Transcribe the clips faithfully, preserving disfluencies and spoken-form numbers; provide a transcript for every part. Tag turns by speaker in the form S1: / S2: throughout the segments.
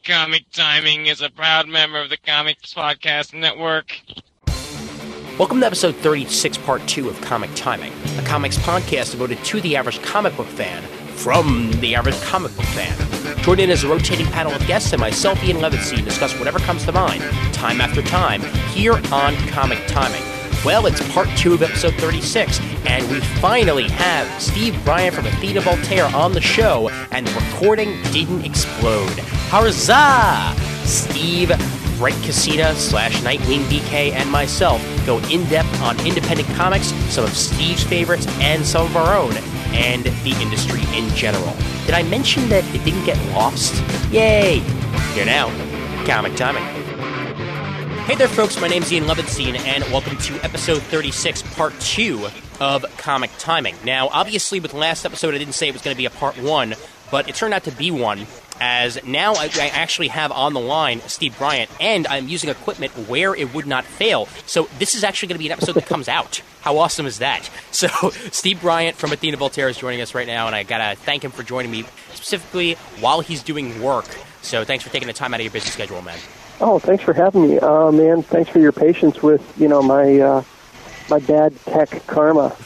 S1: Comic Timing is a proud member of the Comics Podcast Network.
S2: Welcome to episode thirty-six, part two of Comic Timing, a comics podcast devoted to the average comic book fan from the average comic book fan. Join in as a rotating panel of guests and myself, Ian Levinstein, discuss whatever comes to mind, time after time, here on Comic Timing. Well, it's part two of episode thirty-six, and we finally have Steve Bryant from Athena Voltaire on the show, and the recording didn't explode. Huzzah! Steve, Brent Casina slash Nightwing B K, and myself go in-depth on independent comics, some of Steve's favorites, and some of our own, and the industry in general. Did I mention that it didn't get lost? Yay! Here now, Comic Timing. Hey there, folks. My name's Ian Levinstein, and welcome to episode thirty-six, part two of Comic Timing. Now, obviously, with the last episode, I didn't say it was going to be a part one, but it turned out to be one, as now I, I actually have on the line Steve Bryant, and I'm using equipment where it would not fail. So this is actually going to be an episode that comes out. How awesome is that? So Steve Bryant from Athena Voltaire is joining us right now, and I got to thank him for joining me, specifically while he's doing work. So thanks for taking the time out of your busy schedule, man.
S3: Oh, thanks for having me, uh, man. Thanks for your patience with, you know, my uh, my bad tech karma.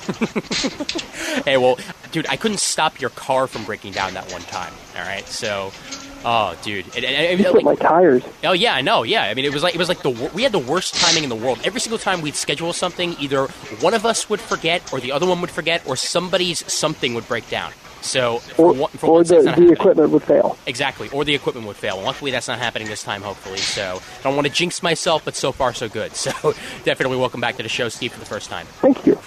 S2: Hey, well, dude, I couldn't stop your car from breaking down that one time. All right, so, oh, dude, it, it, it,
S3: you
S2: like,
S3: my tires.
S2: Oh yeah, I know. Yeah, I mean, it was like it was like the we had the worst timing in the world. Every single time we'd schedule something, either one of us would forget, or the other one would forget, or somebody's something would break down. So, for
S3: or,
S2: one, for
S3: or
S2: once,
S3: the,
S2: that's not
S3: the
S2: happening.
S3: equipment would fail.
S2: Exactly, or the equipment would fail. Luckily, that's not happening this time, hopefully. So, I don't want to jinx myself, but so far, so good. So, definitely welcome back to the show, Steve, for the first time.
S3: Thank you.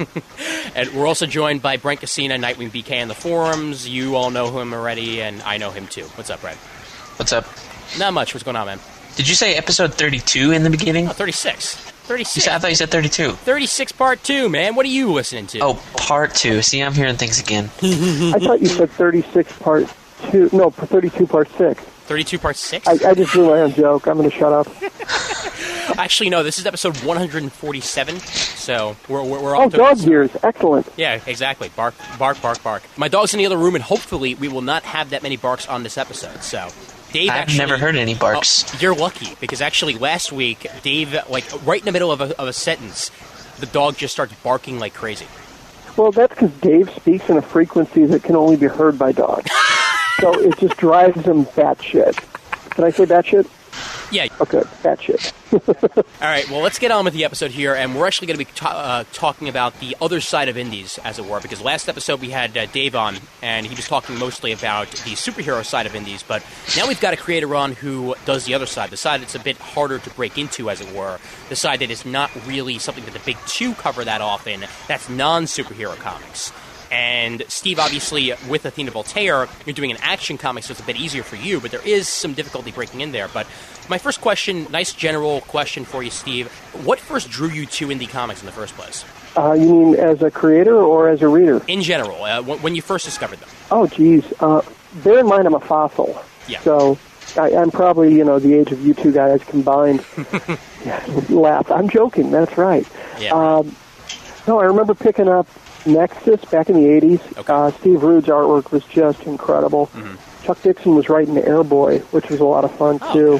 S2: And we're also joined by Brent Casina, Nightwing B K on the forums. You all know him already, and I know him too. What's up, Brent?
S4: What's up?
S2: Not much. What's going on, man?
S4: Did you say episode thirty-two in the beginning?
S2: Oh, thirty-six. thirty-six.
S4: You said, I thought you said thirty-two.
S2: thirty-six part two, man. What are you listening to?
S4: Oh, part two. See, I'm hearing things again.
S3: I thought you said thirty-six part two. No, thirty-two part six.
S2: thirty-two part six?
S3: I, I just blew my own joke. I'm going to shut up.
S2: Actually, no. This is episode one forty-seven. So we're we're, we're
S3: Oh,
S2: off to
S3: dog years. Excellent.
S2: Yeah, exactly. Bark, bark, bark, bark. My dog's in the other room, and hopefully we will not have that many barks on this episode. So. Dave
S4: I've
S2: actually,
S4: never heard any barks.
S2: Oh, you're lucky, because actually last week, Dave, like, right in the middle of a, of a sentence, the dog just starts barking like crazy.
S3: Well, that's because Dave speaks in a frequency that can only be heard by dogs. So it just drives him batshit. Can I say batshit?
S2: Yeah.
S3: Okay, batshit.
S2: All right, well, let's get on with the episode here, and we're actually going to be ta- uh, talking about the other side of indies, as it were, because last episode we had uh, Dave on, and he was talking mostly about the superhero side of indies, but now we've got a creator on who does the other side, the side that's a bit harder to break into, as it were, the side that is not really something that the big two cover that often, that's non-superhero comics. And Steve, obviously, with Athena Voltaire, you're doing an action comic, so it's a bit easier for you, but there is some difficulty breaking in there. But my first question, nice general question for you, Steve. What first drew you to indie comics in the first place?
S3: Uh, you mean as a creator or as a reader?
S2: In general, uh, when you first discovered them.
S3: Oh, geez. Uh, bear in mind I'm a fossil.
S2: Yeah.
S3: So I, I'm probably, you know, the age of you two guys combined. Yeah, laugh. I'm joking. That's right.
S2: Yeah.
S3: Um, no, I remember picking up Nexus back in the eighties.
S2: Okay.
S3: Uh, Steve Rude's artwork was just incredible.
S2: Mm-hmm.
S3: Chuck Dixon was writing Airboy, which was a lot of fun,
S2: oh,
S3: too.
S2: Okay.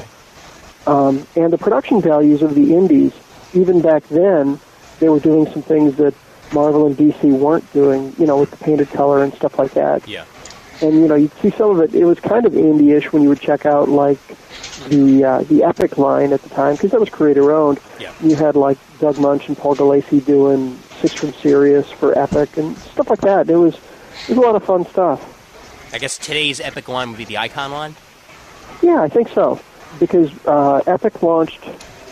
S3: Um, and the production values of the indies, even back then, they were doing some things that Marvel and D C weren't doing, you know, with the painted color and stuff like that.
S2: Yeah.
S3: And, you know, you'd see some of it. It was kind of indie-ish when you would check out, like, the uh, the Epic line at the time, because that was creator-owned.
S2: Yeah.
S3: You had, like, Doug Munch and Paul Gulacy doing Six from Sirius for Epic and stuff like that. It was, it was a lot of fun stuff.
S2: I guess today's Epic line would be the Icon line?
S3: Yeah, I think so. Because uh, Epic launched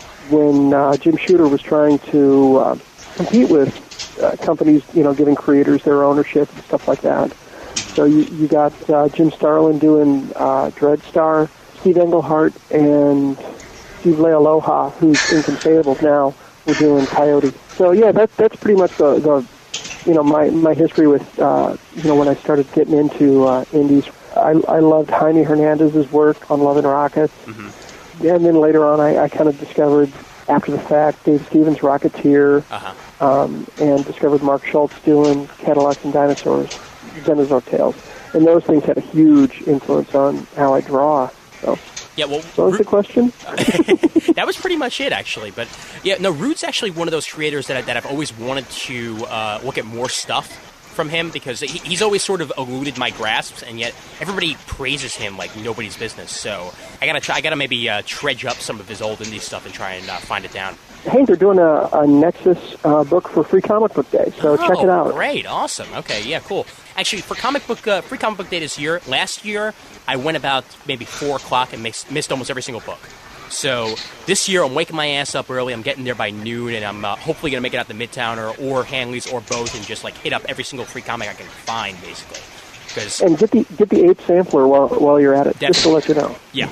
S3: when uh, Jim Shooter was trying to uh, compete with uh, companies, you know, giving creators their ownership and stuff like that. So you, you got uh, Jim Starlin doing uh, Dreadstar, Steve Englehart and Steve Lealoha, who's in Conceivable now, were doing Coyote. So yeah, that, that's pretty much the, the you know, my, my history with, uh, you know, when I started getting into uh, indies. I, I loved Jaime Hernandez's work on Love and Rockets. Mm-hmm. And then later on, I, I kind of discovered, after the fact, Dave Stevens' Rocketeer, uh-huh. um, and discovered Mark Schultz doing Cadillacs and Dinosaurs, Dinosaur Tales. And those things had a huge influence on how I draw. So,
S2: Yeah, well,
S3: what was
S2: Ru-
S3: the question?
S2: that was pretty much it, actually. But yeah, no, Rude's actually one of those creators that I, that I've always wanted to uh, look at more stuff from him, because he, he's always sort of eluded my grasps, and yet everybody praises him like nobody's business. So I gotta try, I gotta maybe uh, trudge up some of his old indie stuff and try and uh, find it down.
S3: Hey, they're doing a, a Nexus uh, book for Free Comic Book Day, so
S2: oh,
S3: check it out.
S2: Great, awesome. Okay, yeah, cool. Actually, for comic book, uh, Free Comic Book Day this year, last year I went about maybe four o'clock and missed, missed almost every single book. So this year I'm waking my ass up early. I'm getting there by noon, and I'm uh, hopefully going to make it out to Midtown or, or Hanley's or both, and just like hit up every single free comic I can find, basically. Cause,
S3: and get the get the Ape Sampler while while you're at it,
S2: definitely.
S3: Just to let you know.
S2: Yeah.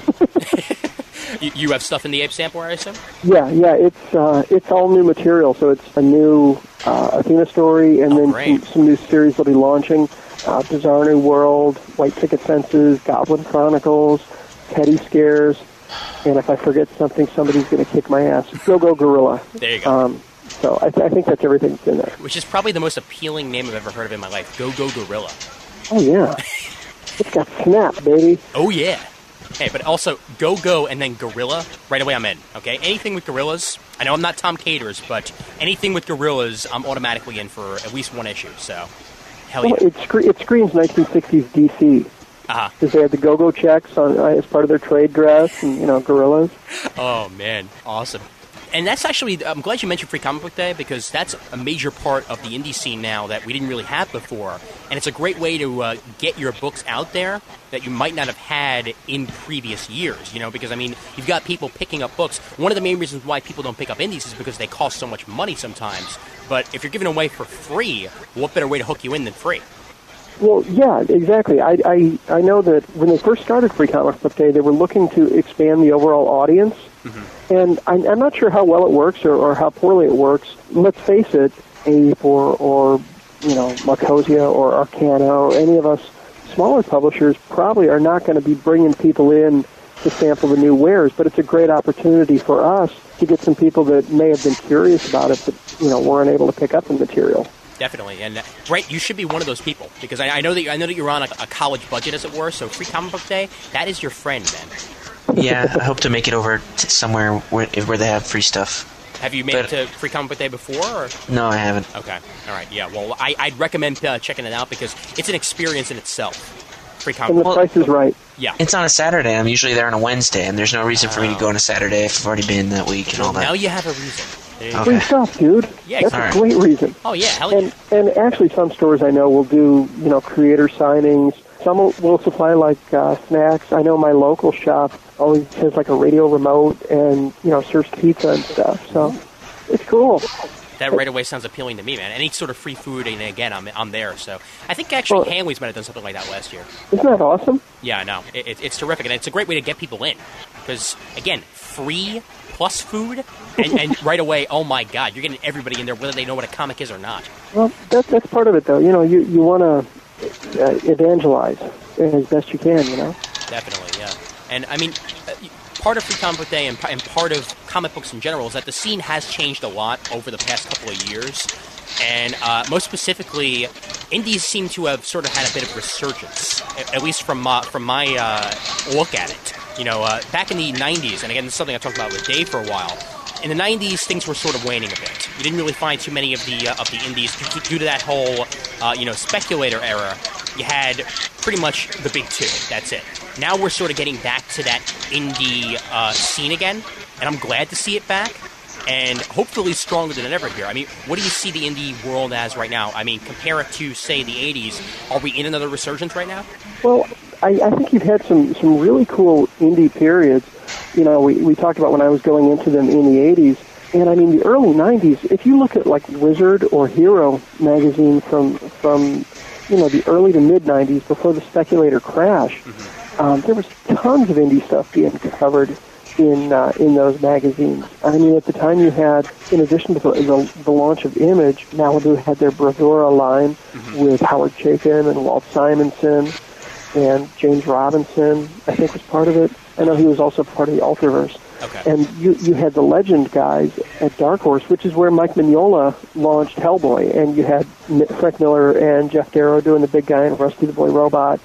S2: you, you have stuff in the Ape Sampler, I assume?
S3: Yeah, yeah. It's uh, it's all new material, so it's a new uh, Athena story, and
S2: oh,
S3: then
S2: great.
S3: some, some new series they'll be launching. Uh, Bizarre New World, White Ticket Fences, Goblin Chronicles, Teddy Scares. And if I forget something, somebody's going to kick my ass. Go Go Gorilla.
S2: There you go.
S3: Um, so I, th- I think that's everything that's in there.
S2: Which is probably the most appealing name I've ever heard of in my life. Go Go Gorilla.
S3: Oh, yeah. It's got snap, baby.
S2: Oh, yeah. Hey, but also, Go Go and then Gorilla, right away I'm in, okay? Anything with gorillas, I know I'm not Tom Caters, but anything with gorillas, I'm automatically in for at least one issue, so hell yeah.
S3: Well, it, scre- it screams nineteen sixties D C.
S2: Uh-huh.
S3: Because they had the go-go checks on uh, as part of their trade dress, and, you know, gorillas.
S2: Oh, man. Awesome. And that's actually, I'm glad you mentioned Free Comic Book Day, because that's a major part of the indie scene now that we didn't really have before. And it's a great way to uh, get your books out there that you might not have had in previous years, you know, because, I mean, you've got people picking up books. One of the main reasons why people don't pick up indies is because they cost so much money sometimes. But if you're giving away for free, what better way to hook you in than free?
S3: Well, yeah, exactly. I, I I know that when they first started Free Comic Book Day, they were looking to expand the overall audience. Mm-hmm. And I'm, I'm not sure how well it works or, or how poorly it works. Let's face it, Ape or, or you know, Marcosia or Arcana or any of us smaller publishers probably are not going to be bringing people in to sample the new wares, but it's a great opportunity for us to get some people that may have been curious about it but, you know, weren't able to pick up the material.
S2: Definitely, and uh, Brett, you should be one of those people, because I, I know that you, I know that you're on a, a college budget, as it were. So Free Comic Book Day, that is your friend, man.
S4: Yeah, I hope to make it over to somewhere where, where they have free stuff.
S2: Have you made but, it to Free Comic Book Day before? Or?
S4: No, I haven't.
S2: Okay, all right, yeah. Well, I, I'd recommend uh, checking it out because it's an experience in itself. Free Comic
S3: and the
S2: Book.
S3: price is right.
S2: Yeah,
S4: it's on a Saturday. I'm usually there on a Wednesday, and there's no reason for me to go on a Saturday if I've already been that week and all that.
S2: Now you have a reason.
S4: Okay.
S3: Free stuff, dude.
S2: Yeah,
S3: that's
S2: right.
S3: a great reason.
S2: Oh yeah, hell yeah.
S3: And, and actually, some stores I know will do, you know, creator signings. Some will, will supply like uh, snacks. I know my local shop always has like a radio remote and you know serves pizza and stuff. So it's cool.
S2: That right away sounds appealing to me, man. Any sort of free food, and again, I'm I'm there. So I think actually well, Hanley's might have done something like that last year.
S3: Isn't that awesome?
S2: Yeah, I know. It, it, it's terrific, and it's a great way to get people in. Because again, free plus food, and, and right away, oh my God, you're getting everybody in there, whether they know what a comic is or not.
S3: Well, that's that's part of it, though. You know, you you want to uh, evangelize as best you can. You know.
S2: Definitely, yeah. And I mean. Uh, Part of Free Comic Book Day and, and part of comic books in general is that the scene has changed a lot over the past couple of years. And uh, most specifically, indies seem to have sort of had a bit of resurgence, at least from my, from my uh, look at it. You know, uh, back in the nineties, and again, this is something I talked about with Dave for a while, in the nineties, things were sort of waning a bit. You didn't really find too many of the uh, of the indies due, due to that whole, uh, you know, speculator era. You had pretty much the big two. That's it. Now we're sort of getting back to that indie uh, scene again, and I'm glad to see it back, and hopefully stronger than ever here. I mean, what do you see the indie world as right now? I mean, compare it to, say, the eighties. Are we in another resurgence right now?
S3: Well, I, I think you've had some, some really cool indie periods. You know, we, we talked about when I was going into them in the eighties, and I mean, the early nineties, if you look at, like, Wizard or Hero magazine from, from you know, the early to mid-nineties, before the speculator crash, mm-hmm. um, there was tons of indie stuff being covered in uh, in those magazines. I mean, at the time you had, in addition to the, the, the launch of Image, Malibu had their Bravura line mm-hmm. with Howard Chaykin and Walt Simonson, and James Robinson, I think, was part of it. I know he was also part of the Ultraverse.
S2: Okay.
S3: And you you had the Legend guys at Dark Horse, which is where Mike Mignola launched Hellboy, and you had Frank Miller and Jeff Darrow doing the big guy and Rusty the Boy Robot. Mm-hmm.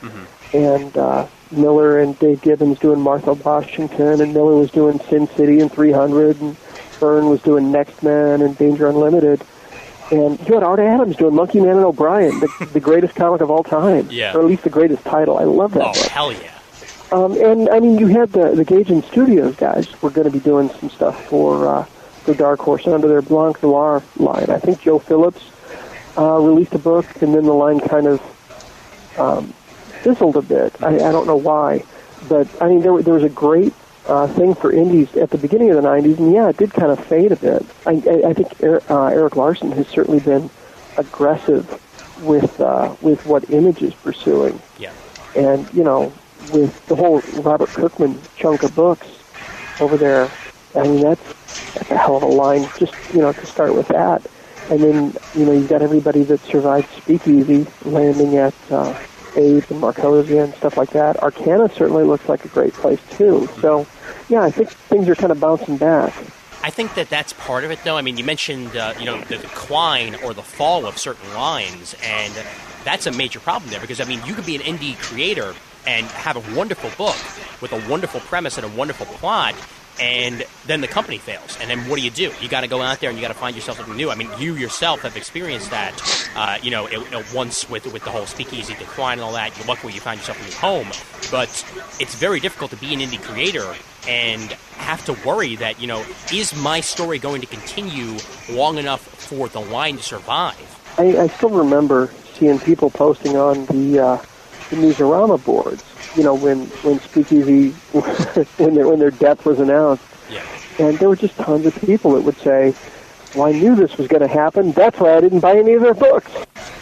S3: and uh, Miller and Dave Gibbons doing Martha Washington, and Miller was doing Sin City and three hundred, and Byrne was doing Next Man and Danger Unlimited. And you had Art Adams doing Monkey Man and O'Brien, the, the greatest comic of all time,
S2: yeah.
S3: or at least the greatest title. I love that
S2: Oh,
S3: book.
S2: hell yeah.
S3: Um, and, I mean, you had the, the Gage and Studios guys were going to be doing some stuff for uh, for Dark Horse under their Blanc Noir line. I think Joe Phillips uh, released a book, and then the line kind of um, fizzled a bit. I, I don't know why. But, I mean, there, there was a great uh, thing for indies at the beginning of the nineties, and, yeah, it did kind of fade a bit. I, I, I think er, uh, Eric Larson has certainly been aggressive with uh, with what Image is pursuing.
S2: Yeah.
S3: And, you know, with the whole Robert Kirkman chunk of books over there, I mean, that's, that's a hell of a line just, you know, to start with that. And then, you know, you've got everybody that survived Speakeasy landing at uh, Abe and Marcosia and stuff like that. Arcana certainly looks like a great place, too. So, yeah, I think things are kind of bouncing back.
S2: I think that that's part of it, though. I mean, you mentioned, uh, you know, the decline or the fall of certain lines, and that's a major problem there because, I mean, you could be an indie creator and have a wonderful book with a wonderful premise and a wonderful plot, and then the company fails. And then what do you do? You got to go out there and you got to find yourself something new. I mean, you yourself have experienced that, uh, you know, it, it, once with with the whole Speakeasy decline and all that. You're lucky you found yourself a new home. But it's very difficult to be an indie creator and have to worry that, you know, is my story going to continue long enough for the line to survive?
S3: I, I still remember seeing people posting on the... Uh, the Newsarama boards, you know, when, when Speakeasy, when their, when their death was announced.
S2: Yeah.
S3: And there were just tons of people that would say, well, I knew this was going to happen. That's why I didn't buy any of their books.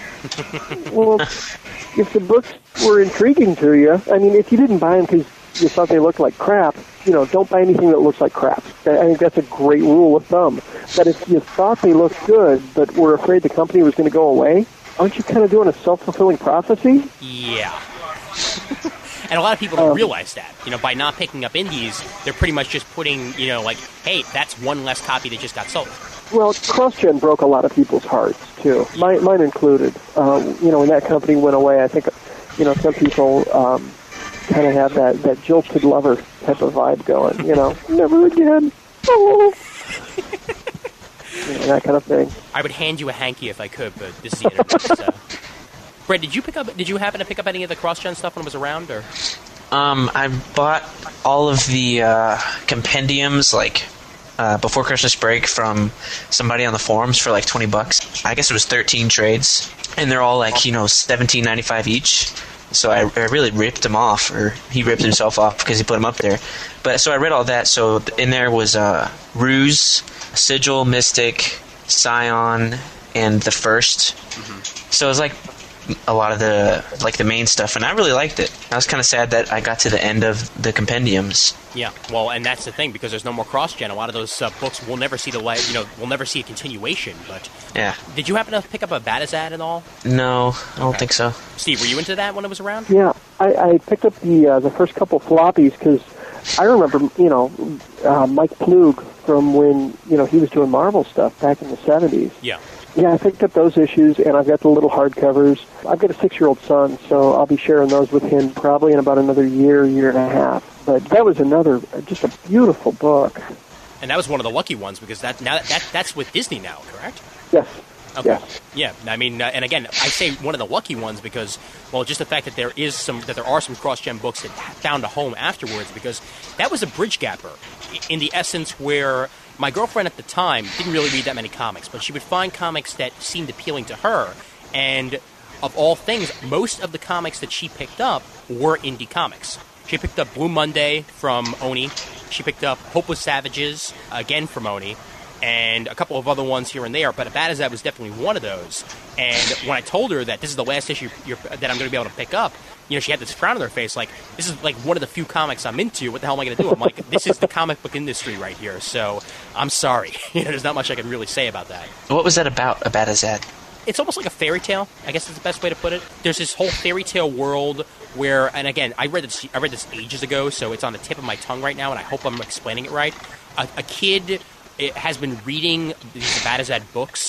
S3: Well, if the books were intriguing to you, I mean, if you didn't buy them because you thought they looked like crap, you know, don't buy anything that looks like crap. I think that's a great rule of thumb. But if you thought they looked good but were afraid the company was going to go away, aren't you kind of doing a self-fulfilling prophecy?
S2: Yeah. And a lot of people don't
S3: um,
S2: realize that. You know, by not picking up indies, they're pretty much just putting, you know, like, hey, that's one less copy that just got sold.
S3: Well, CrossGen broke a lot of people's hearts, too. Mine, mine included. Um, you know, when that company went away, I think, you know, some people um, kind of have that, that jilted lover type of vibe going, you know, never again. Oh. You know, that kind of thing.
S2: I would hand you a hanky if I could, but this is the internet. So. Brett, did you pick up? Did you happen to pick up any of the CrossGen stuff when it was around, or?
S4: Um, I bought all of the uh, compendiums like uh, before Christmas break from somebody on the forums for like twenty bucks. I guess it was thirteen trades, and they're all like you know seventeen ninety five each. So I, I really ripped him off, or he ripped himself off because he put them up there. But so I read all that. So in there was uh, Ruse, Sigil, Mystic, Scion, and the First. Mm-hmm. So it was like a lot of the like the main stuff, and I really liked it. I was kind of sad that I got to the end of the compendiums.
S2: Yeah, well, and that's the thing because there's no more CrossGen. A lot of those uh, books will never see the light. You know, we'll never see a continuation. But
S4: yeah,
S2: did you happen to pick up a Batazad at all?
S4: No, I don't
S2: okay.
S4: think so.
S2: Steve, were you into that when it was around?
S3: Yeah, I, I picked up the uh, the first couple floppies because I remember, you know, uh, Mike Plug from when you know he was doing Marvel stuff back in the seventies.
S2: Yeah.
S3: Yeah, I picked up those issues, and I've got the little hardcovers. I've got a six-year-old son, so I'll be sharing those with him probably in about another year, year and a half. But that was another, just a beautiful book.
S2: And that was one of the lucky ones because that now that, that that's with Disney now, correct?
S3: Yes.
S2: Okay.
S3: Yes.
S2: Yeah, I mean, uh, and again, I say one of the lucky ones because, well, just the fact that there is some, that there are some cross-gen books that found a home afterwards, because that was a bridge gapper in the essence where my girlfriend at the time didn't really read that many comics, but she would find comics that seemed appealing to her, and of all things, most of the comics that she picked up were indie comics. She picked up Blue Monday from Oni. She picked up Hopeless Savages, again from Oni, and a couple of other ones here and there, but Batazad was definitely one of those. And when I told her that this is the last issue you're, that I'm going to be able to pick up, you know, she had this frown on her face, like, this is like one of the few comics I'm into. What the hell am I going to do? I'm like, this is the comic book industry right here, so I'm sorry. You know, there's not much I can really say about that.
S4: What was that about, a Batazad?
S2: It's almost like a fairy tale, I guess is the best way to put it. There's this whole fairy tale world where, and again, I read this, I read this ages ago, so it's on the tip of my tongue right now, and I hope I'm explaining it right. A, a kid... It has been reading these Batazad books,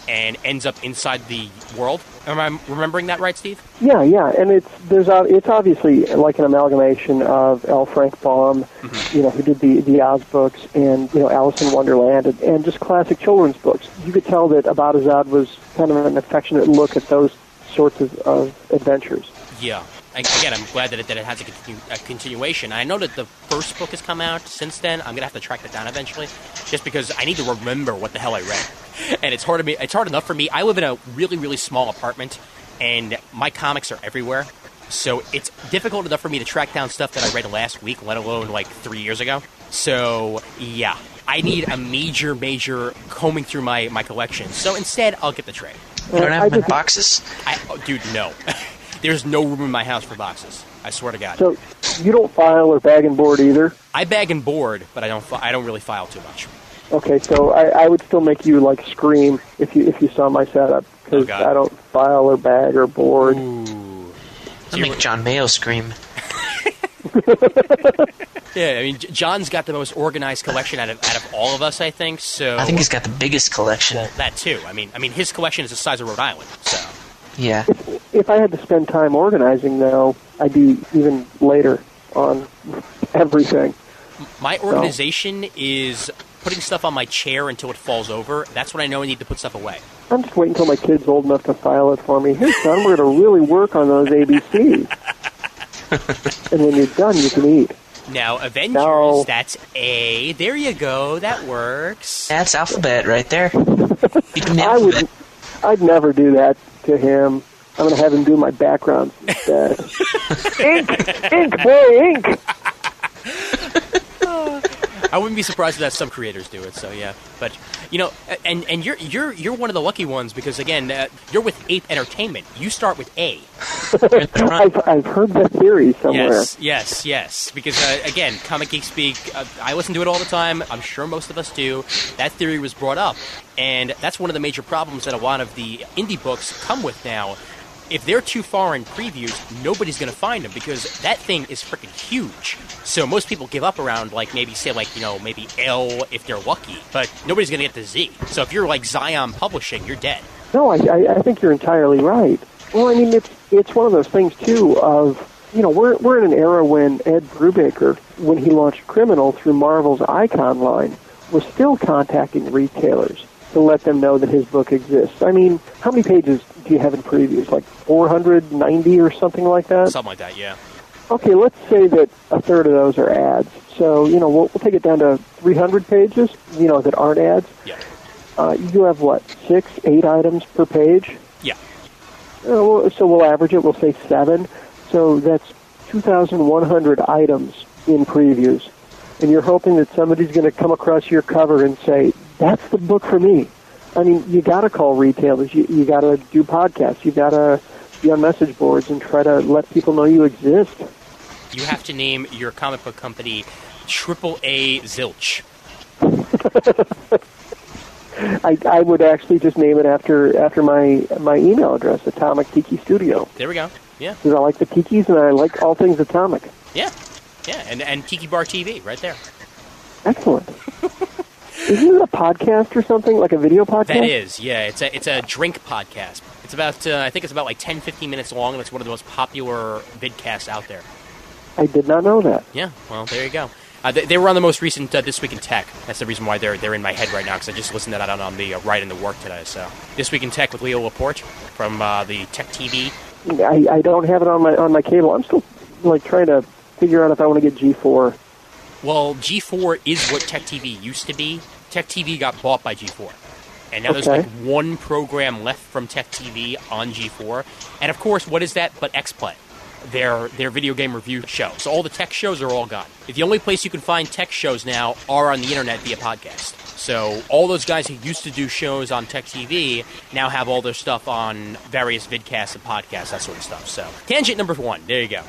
S2: and ends up inside the world. Am I remembering that right, Steve?
S3: Yeah, yeah, and it's there's uh, it's obviously like an amalgamation of L. Frank Baum, mm-hmm. you know, who did the the Oz books, and you know Alice in Wonderland, and, and just classic children's books. You could tell that Abadazad was kind of an affectionate look at those sorts of, of adventures.
S2: Yeah. Again, I'm glad that it, that it has a, continu- a continuation. I know that the first book has come out since then. I'm gonna have to track that down eventually, just because I need to remember what the hell I read. And it's hard to me. It's hard enough for me. I live in a really, really small apartment, and my comics are everywhere. So it's difficult enough for me to track down stuff that I read last week, let alone like three years ago. So yeah, I need a major, major combing through my, my collection. So instead, I'll get the trade.
S4: You don't have them in boxes?
S2: I, oh, dude, no. There's no room in my house for boxes. I swear to God.
S3: So you don't file or bag and board either?
S2: I bag and board, but I don't. Fi- I don't really file too much.
S3: Okay, so I, I would still make you like scream if you if you saw my setup because
S2: oh,
S3: I don't file or bag or board.
S2: Ooh.
S4: I'll make John Mayo scream.
S2: Yeah, I mean, John's got the most organized collection out of out of all of us, I think. So
S4: I think he's got the biggest collection.
S2: Well, that too. I mean, I mean, his collection is the size of Rhode Island. So.
S4: Yeah.
S3: If, if I had to spend time organizing, though, I'd be even later on everything.
S2: My organization so. is putting stuff on my chair until it falls over. That's when I know I need to put stuff away.
S3: I'm just waiting until my kid's old enough to file it for me. Hey, son, we're going to really work on those A B Cs. And when you're done, you can eat.
S2: Now, Avengers,
S3: no.
S2: That's A. There you go. That works.
S4: That's alphabet right there.
S3: I would, I'd never do that to him. I'm going to have him do my background instead. Ink! Ink, boy, ink!
S2: I wouldn't be surprised if that some creators do it. So yeah, but you know, and and you're you're you're one of the lucky ones because again, uh, you're with Ape Entertainment. You start with A.
S3: I've, I've heard that theory somewhere.
S2: Yes, yes, yes. Because uh, again, Comic Geek Speak. Uh, I listen to it all the time. I'm sure most of us do. That theory was brought up, and that's one of the major problems that a lot of the indie books come with now. If they're too far in previews, nobody's going to find them because that thing is freaking huge. So most people give up around, like, maybe, say, like, you know, maybe L if they're lucky. But nobody's going to get to Z. So if you're, like, Zion Publishing, you're dead.
S3: No, I, I, I think you're entirely right. Well, I mean, it's it's one of those things, too, of, you know, we're, we're in an era when Ed Brubaker, when he launched Criminal through Marvel's Icon line, was still contacting retailers to let them know that his book exists. I mean, how many pages do you have in previews? Like four hundred ninety or something like that?
S2: Something like that, yeah.
S3: Okay, let's say that a third of those are ads. So, you know, we'll, we'll take it down to three hundred pages, you know, that aren't ads.
S2: Yeah.
S3: Uh, you have, what, six, eight items per page?
S2: Yeah.
S3: Uh, well, so we'll average it, we'll say seven. So that's two thousand one hundred items in previews. And you're hoping that somebody's going to come across your cover and say, that's the book for me. I mean, you got to call retailers. You, you got to do podcasts. You got to be on message boards and try to let people know you exist.
S2: You have to name your comic book company Triple A Zilch.
S3: I, I would actually just name it after after my my email address, Atomic Tiki Studio.
S2: There we go. Yeah.
S3: Because I like the tikis and I like all things atomic.
S2: Yeah. Yeah, and, and Tiki Bar T V right there.
S3: Excellent. Isn't it a podcast or something, like a video podcast?
S2: That is, yeah. It's a it's a drink podcast. It's about, uh, I think it's about like ten, fifteen minutes long, and it's one of the most popular vidcasts out there.
S3: I did not know that.
S2: Yeah, well, there you go. Uh, they, they were on the most recent uh, This Week in Tech. That's the reason why they're they're in my head right now, because I just listened to that on, on the uh, ride into work today. So, This Week in Tech with Leo Laporte from uh, the Tech T V.
S3: I, I don't have it on my on my cable. I'm still like trying to figure out if I want to get G four.
S2: Well, G four is what Tech T V used to be. Tech T V got bought by G four. And now
S3: okay.
S2: There's like one program left from Tech T V on G four. And of course, what is that but X-Play? Their their video game review show. So all the tech shows are all gone. The only place you can find tech shows now are on the internet via podcast. So all those guys who used to do shows on Tech T V now have all their stuff on various vidcasts and podcasts, that sort of stuff. So tangent number one. There you go.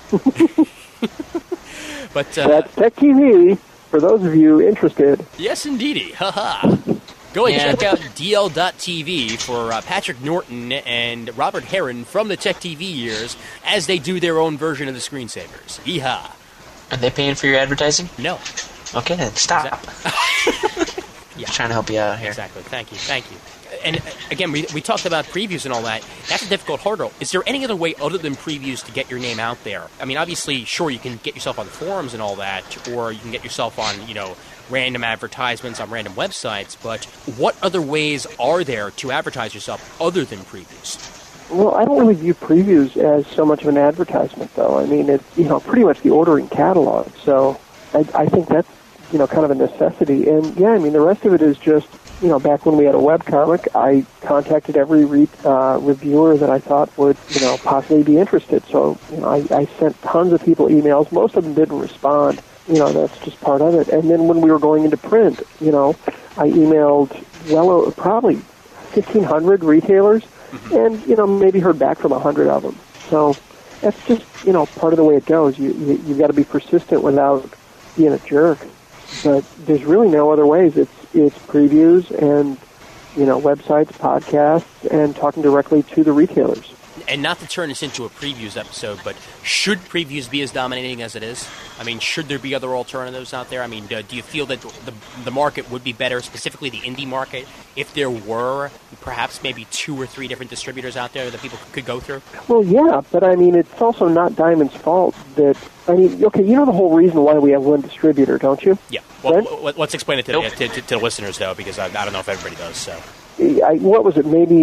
S2: But uh,
S3: that's Tech T V for those of you interested.
S2: Yes, indeedy. Ha-ha. Go and yeah. check out D L dot T V for uh, Patrick Norton and Robert Heron from the Tech T V years as they do their own version of the screensavers. Yeehaw.
S4: Are they paying for your advertising?
S2: No.
S4: Okay, then stop.
S2: Exactly.
S4: Yeah. I'm trying to help you out here.
S2: Exactly. Thank you. Thank you. and uh, again, we, we talked about previews and all that. That's a difficult hurdle. Is there any other way other than previews to get your name out there? I mean, obviously, sure, you can get yourself on the forums and all that, or you can get yourself on, you know, random advertisements on random websites, but what other ways are there to advertise yourself other than previews?
S3: Well, I don't really view previews as so much of an advertisement, though. I mean, it's, you know, pretty much the ordering catalog. So I, I think that's, you know, kind of a necessity. And, yeah, I mean, the rest of it is just, you know, back when we had a webcomic, I contacted every re- uh, reviewer that I thought would, you know, possibly be interested. So, you know, I, I sent tons of people emails. Most of them didn't respond. You know, that's just part of it. And then when we were going into print, you know, I emailed, well, probably fifteen hundred retailers. Mm-hmm. And, you know, maybe heard back from a hundred of them. So that's just, you know, part of the way it goes. You, you, you've got to be persistent without being a jerk. But there's really no other ways. It's, it's previews and, you know, websites, podcasts, and talking directly to the retailers.
S2: And not to turn this into a previews episode, but should previews be as dominating as it is? I mean, should there be other alternatives out there? I mean, do, do you feel that the, the market would be better, specifically the indie market, if there were perhaps maybe two or three different distributors out there that people could go through?
S3: Well, yeah, but I mean, it's also not Diamond's fault that, I mean, okay, you know the whole reason why we have one distributor, don't you?
S2: Yeah. Well, right? Let's explain it to, nope. to, to, to the listeners, though, because I, I don't know if everybody does, so.
S3: I, what was it, maybe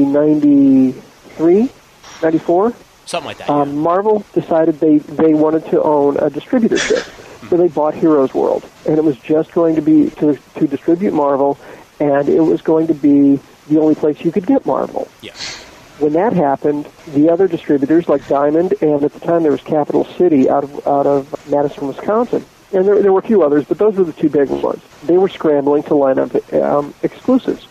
S3: ninety-three? ninety-four?
S2: Something like that.
S3: Um,
S2: yeah.
S3: Marvel decided they, they wanted to own a distributorship. Mm-hmm. So they bought Heroes World. And it was just going to be to, to distribute Marvel, and it was going to be the only place you could get Marvel.
S2: Yeah.
S3: When that happened, the other distributors like Diamond, and at the time there was Capital City out of out of Madison, Wisconsin, and there, there were a few others, but those were the two big ones. They were scrambling to line up um, exclusives.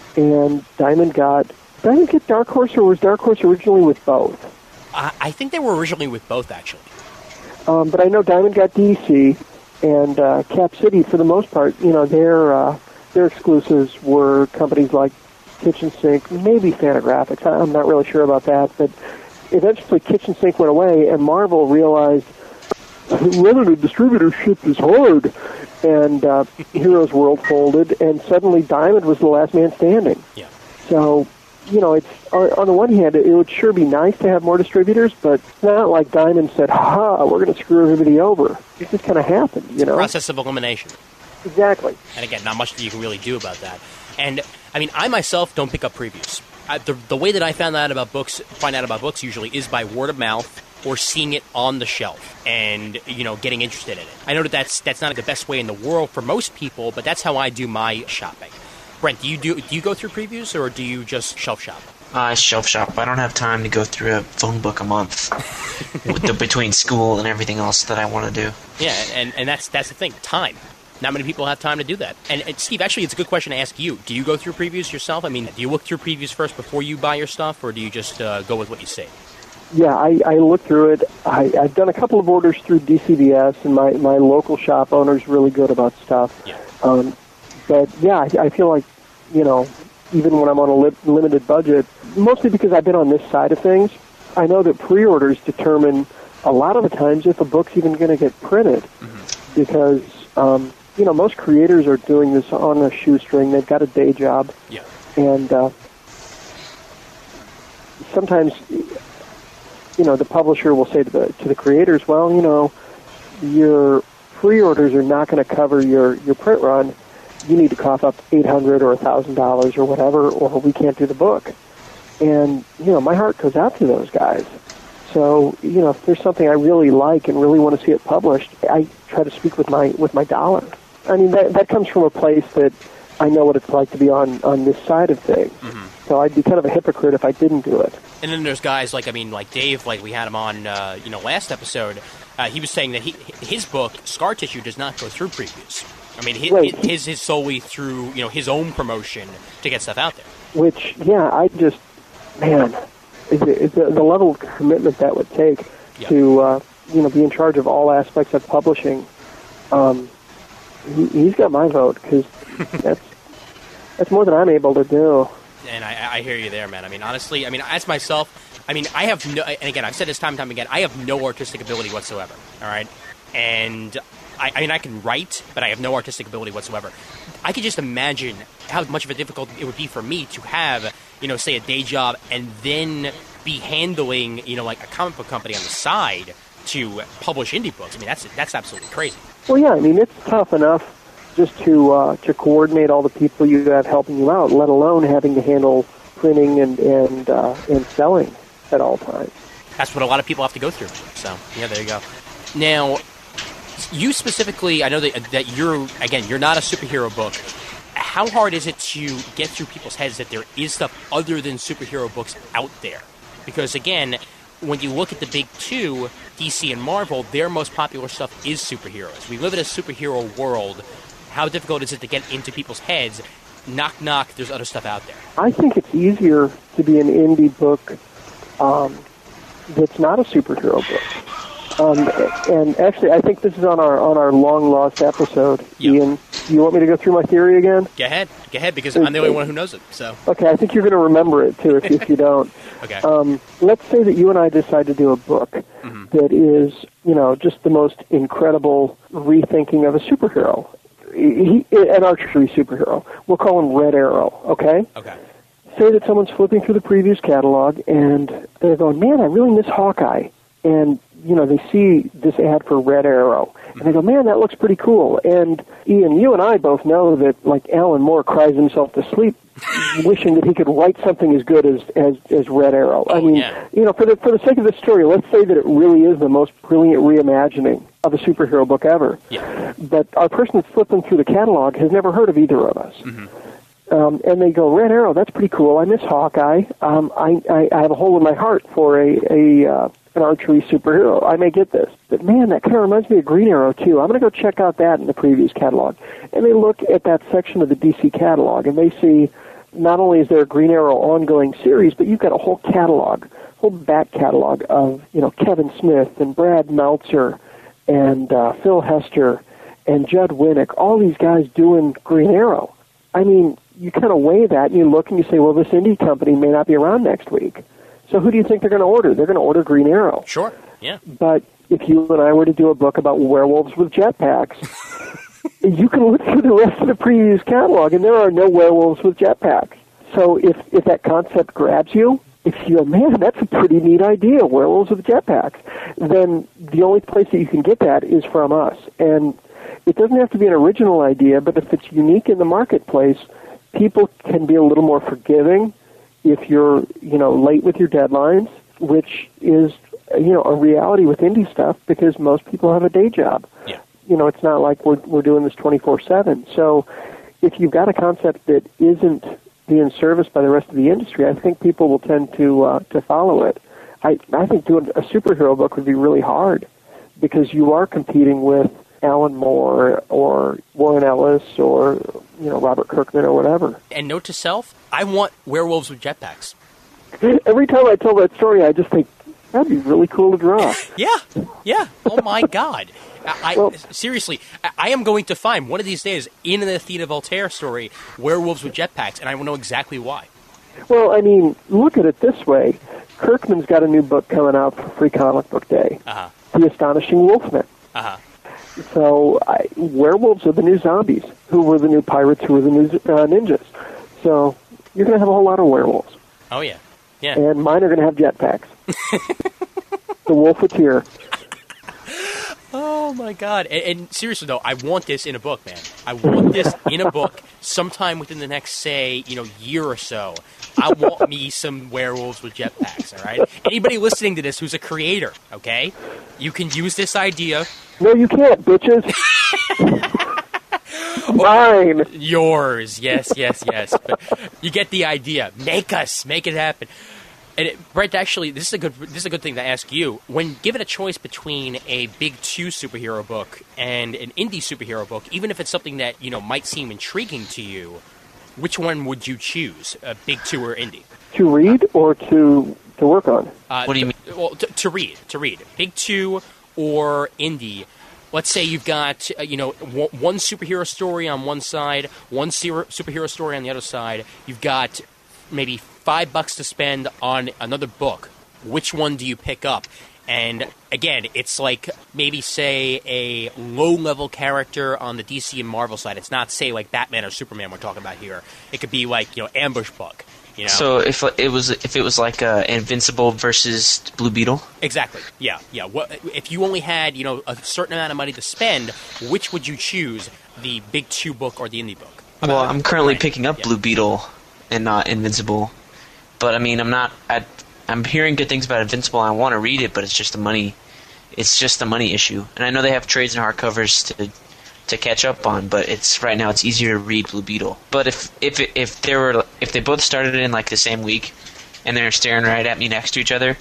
S3: And Diamond got... Did Diamond get Dark Horse, or was Dark Horse originally with both?
S2: I, I think they were originally with both, actually.
S3: Um, but I know Diamond got D C, and uh, Cap City, for the most part, you know, their uh, their exclusives were companies like Kitchen Sink, maybe Fantagraphics. I'm not really sure about that, but eventually Kitchen Sink went away, and Marvel realized running a distributorship is hard, and uh, Heroes World folded, and suddenly Diamond was the last man standing.
S2: Yeah.
S3: So, you know, it's on, on the one hand, it would sure be nice to have more distributors, but it's not like Diamond said, ha, we're going to screw everybody over. It just kind of happened, you know?
S2: Process of elimination.
S3: Exactly.
S2: And again, not much that you can really do about that. And, I mean, I myself don't pick up previews. I, the, the way that I found out about books, find out about books usually is by word of mouth or seeing it on the shelf and, you know, getting interested in it. I know that that's, that's not the best way in the world for most people, but that's how I do my shopping. Brent, do you do do you go through previews, or do you just shelf shop?
S4: I uh, shelf shop. I don't have time to go through a phone book a month with the, between school and everything else that I want to do.
S2: Yeah, and, and that's that's the thing, time. Not many people have time to do that. And, and Steve, actually, it's a good question to ask you. Do you go through previews yourself? I mean, do you look through previews first before you buy your stuff, or do you just uh, go with what you see?
S3: Yeah, I, I look through it. I, I've done a couple of orders through D C B S, and my, my local shop owner's really good about stuff.
S2: Yeah.
S3: Um, but, yeah, I, I feel like, you know, even when I'm on a li- limited budget, mostly because I've been on this side of things, I know that pre-orders determine a lot of the times if a book's even going to get printed. Mm-hmm. Because, um, you know, most creators are doing this on a shoestring. They've got a day job.
S2: Yeah.
S3: And uh, sometimes, you know, the publisher will say to the to the creators, well, you know, your pre-orders are not going to cover your, your print run. You need to cough up eight hundred dollars or one thousand dollars or whatever, or we can't do the book. And, you know, my heart goes out to those guys. So, you know, if there's something I really like and really want to see it published, I try to speak with my with my dollar. I mean, that that comes from a place that I know what it's like to be on, on this side of things. Mm-hmm. So I'd be kind of a hypocrite if I didn't do it.
S2: And then there's guys like, I mean, like Dave, like we had him on, uh, you know, last episode. Uh, he was saying that he, his book, Scar Tissue, does not go through previews. I mean, his, right. his is solely through, you know, his own promotion to get stuff out there.
S3: Which, yeah, I just, man, the, the, the level of commitment that would take yep. to, uh, you know, be in charge of all aspects of publishing, um, he, he's got my vote, because that's, that's more than I'm able to do.
S2: And I, I hear you there, man. I mean, honestly, I mean, as myself, I mean, I have no, and again, I've said this time and time again, I have no artistic ability whatsoever, all right? And I, I mean, I can write, but I have no artistic ability whatsoever. I could just imagine how much of a difficult it would be for me to have, you know, say a day job and then be handling, you know, like a comic book company on the side to publish indie books. I mean, that's that's absolutely crazy.
S3: Well, yeah, I mean, it's tough enough just to uh, to coordinate all the people you have helping you out, let alone having to handle printing and and uh, and selling at all times.
S2: That's what a lot of people have to go through. So, yeah, there you go. Now, you specifically, I know that that you're, again, you're not a superhero book. How hard is it to get through people's heads that there is stuff other than superhero books out there? Because, again, when you look at the big two, D C and Marvel, their most popular stuff is superheroes. We live in a superhero world. How difficult is it to get into people's heads? Knock, knock, there's other stuff out there.
S3: I think it's easier to be an indie book um, that's not a superhero book. Um, and actually, I think this is on our on our long lost episode. Yep. Ian, you want me to go through my theory again?
S2: Go ahead, go ahead, because I'm the only one who knows it. So
S3: okay, I think you're going to remember it too if, if you don't.
S2: Okay.
S3: Um, let's say that you and I decide to do a book mm-hmm. that is, you know, just the most incredible rethinking of a superhero, he, an archery superhero. We'll call him Red Arrow. Okay.
S2: Okay.
S3: Say that someone's flipping through the previews catalog and they're going, man, I really miss Hawkeye. And, you know, they see this ad for Red Arrow. And they go, man, that looks pretty cool. And, Ian, you and I both know that, like, Alan Moore cries himself to sleep wishing that he could write something as good as, as, as Red Arrow. I mean,
S2: yeah.
S3: you know, for the, for the sake of the story, let's say that it really is the most brilliant reimagining of a superhero book ever.
S2: Yeah.
S3: But our person that's flipping through the catalog has never heard of either of us.
S2: Mm-hmm.
S3: Um, and they go, Red Arrow, that's pretty cool. I miss Hawkeye. Um, I, I, I have a hole in my heart for a, a uh, an archery superhero. I may get this. But, man, that kind of reminds me of Green Arrow, too. I'm going to go check out that in the previous catalog. And they look at that section of the D C catalog, and they see not only is there a Green Arrow ongoing series, but you've got a whole catalog, whole back catalog of, you know, Kevin Smith and Brad Meltzer and uh, Phil Hester and Judd Winnick, all these guys doing Green Arrow. I mean, you kind of weigh that and you look and you say, well, this indie company may not be around next week. So who do you think they're going to order? They're going to order Green Arrow.
S2: Sure, yeah.
S3: But if you and I were to do a book about werewolves with jetpacks, you can look through the rest of the previous catalog and there are no werewolves with jetpacks. So if, if that concept grabs you, if you go, man, that's a pretty neat idea, werewolves with jetpacks, then the only place that you can get that is from us. And it doesn't have to be an original idea, but if it's unique in the marketplace, people can be a little more forgiving if you're, you know, late with your deadlines, which is, you know, a reality with indie stuff because most people have a day job.
S2: Yeah.
S3: You know, it's not like we're we're doing this twenty-four seven. So if you've got a concept that isn't being serviced by the rest of the industry, I think people will tend to uh, to follow it. I I think doing a superhero book would be really hard because you are competing with Alan Moore or Warren Ellis or, you know, Robert Kirkman or whatever.
S2: And note to self, I want werewolves with jetpacks.
S3: Every time I tell that story, I just think, that'd be really cool to draw.
S2: Yeah, yeah. Oh, my God. I,
S3: Well-
S2: I Seriously, I, I am going to find one of these days in the Theda Voltaire story werewolves with jetpacks, and I will know exactly why.
S3: Well, I mean, look at it this way. Kirkman's got a new book coming out for Free Comic Book Day,
S2: Uh-huh.
S3: The Astonishing Wolfman.
S2: Uh-huh.
S3: So I, werewolves are the new zombies, who were the new pirates, who were the new uh, ninjas. So you're going to have a whole lot of werewolves.
S2: Oh, yeah. Yeah.
S3: And mine are going to have jetpacks. The Wolfeteer.
S2: Oh, my God. And, and seriously, though, I want this in a book, man. I want this in a book sometime within the next, say, you know, year or so. I want me some werewolves with jetpacks, all right? Anybody listening to this who's a creator, okay? You can use this idea.
S3: No, you can't, bitches. Mine.
S2: Yours, yes, yes, yes. But you get the idea. Make us, make it happen. And it, Brett, actually, this is a good this is a good thing to ask you. When given a choice between a big two superhero book and an indie superhero book, even if it's something that you know might seem intriguing to you, which one would you choose, a big two or indie?
S3: To read or to to work on?
S2: Uh,
S4: What do you mean?
S2: to, well, to, to read, to read, big two or indie. Let's say you've got uh, you know w- one superhero story on one side, one ser- superhero story on the other side. You've got maybe five bucks to spend on another book. Which one do you pick up? And again, it's like maybe, say, a low-level character on the D C and Marvel side. It's not, say, like Batman or Superman we're talking about here. It could be like, you know, Ambush Bug. You know?
S4: So if it was if it was like uh, Invincible versus Blue Beetle?
S2: Exactly. Yeah, yeah. What, if you only had, you know, a certain amount of money to spend, which would you choose, the big two book or the indie book?
S4: Well, I'm currently right. picking up
S2: yeah.
S4: Blue Beetle and not Invincible. But, I mean, I'm not... I, I'm hearing good things about Invincible. I want to read it, but it's just the money. It's just the money issue. And I know they have trades and hardcovers to to catch up on, but it's right now it's easier to read Blue Beetle. But if if if they were if they both started in like the same week, and they're staring right at me next to each other,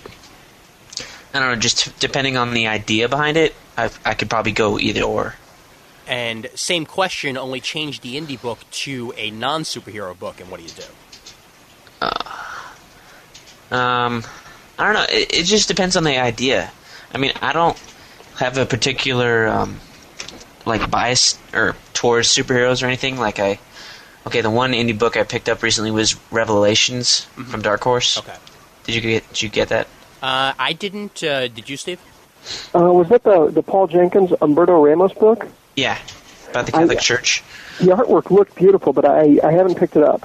S4: I don't know. Just depending on the idea behind it, I I could probably go either or.
S2: And same question, only change the indie book to a non-superhero book, and what do you do?
S4: Uh, um, I don't know. It, it just depends on the idea. I mean, I don't have a particular um, like bias or towards superheroes or anything. Like I, okay, the one indie book I picked up recently was Revelations mm-hmm. from Dark Horse.
S2: Okay.
S4: Did you get? Did you get that?
S2: Uh, I didn't. Uh, did you, Steve?
S3: Uh, was that the the Paul Jenkins Umberto Ramos book?
S4: Yeah, about the Catholic
S3: I,
S4: Church.
S3: The artwork looked beautiful, but I I haven't picked it up.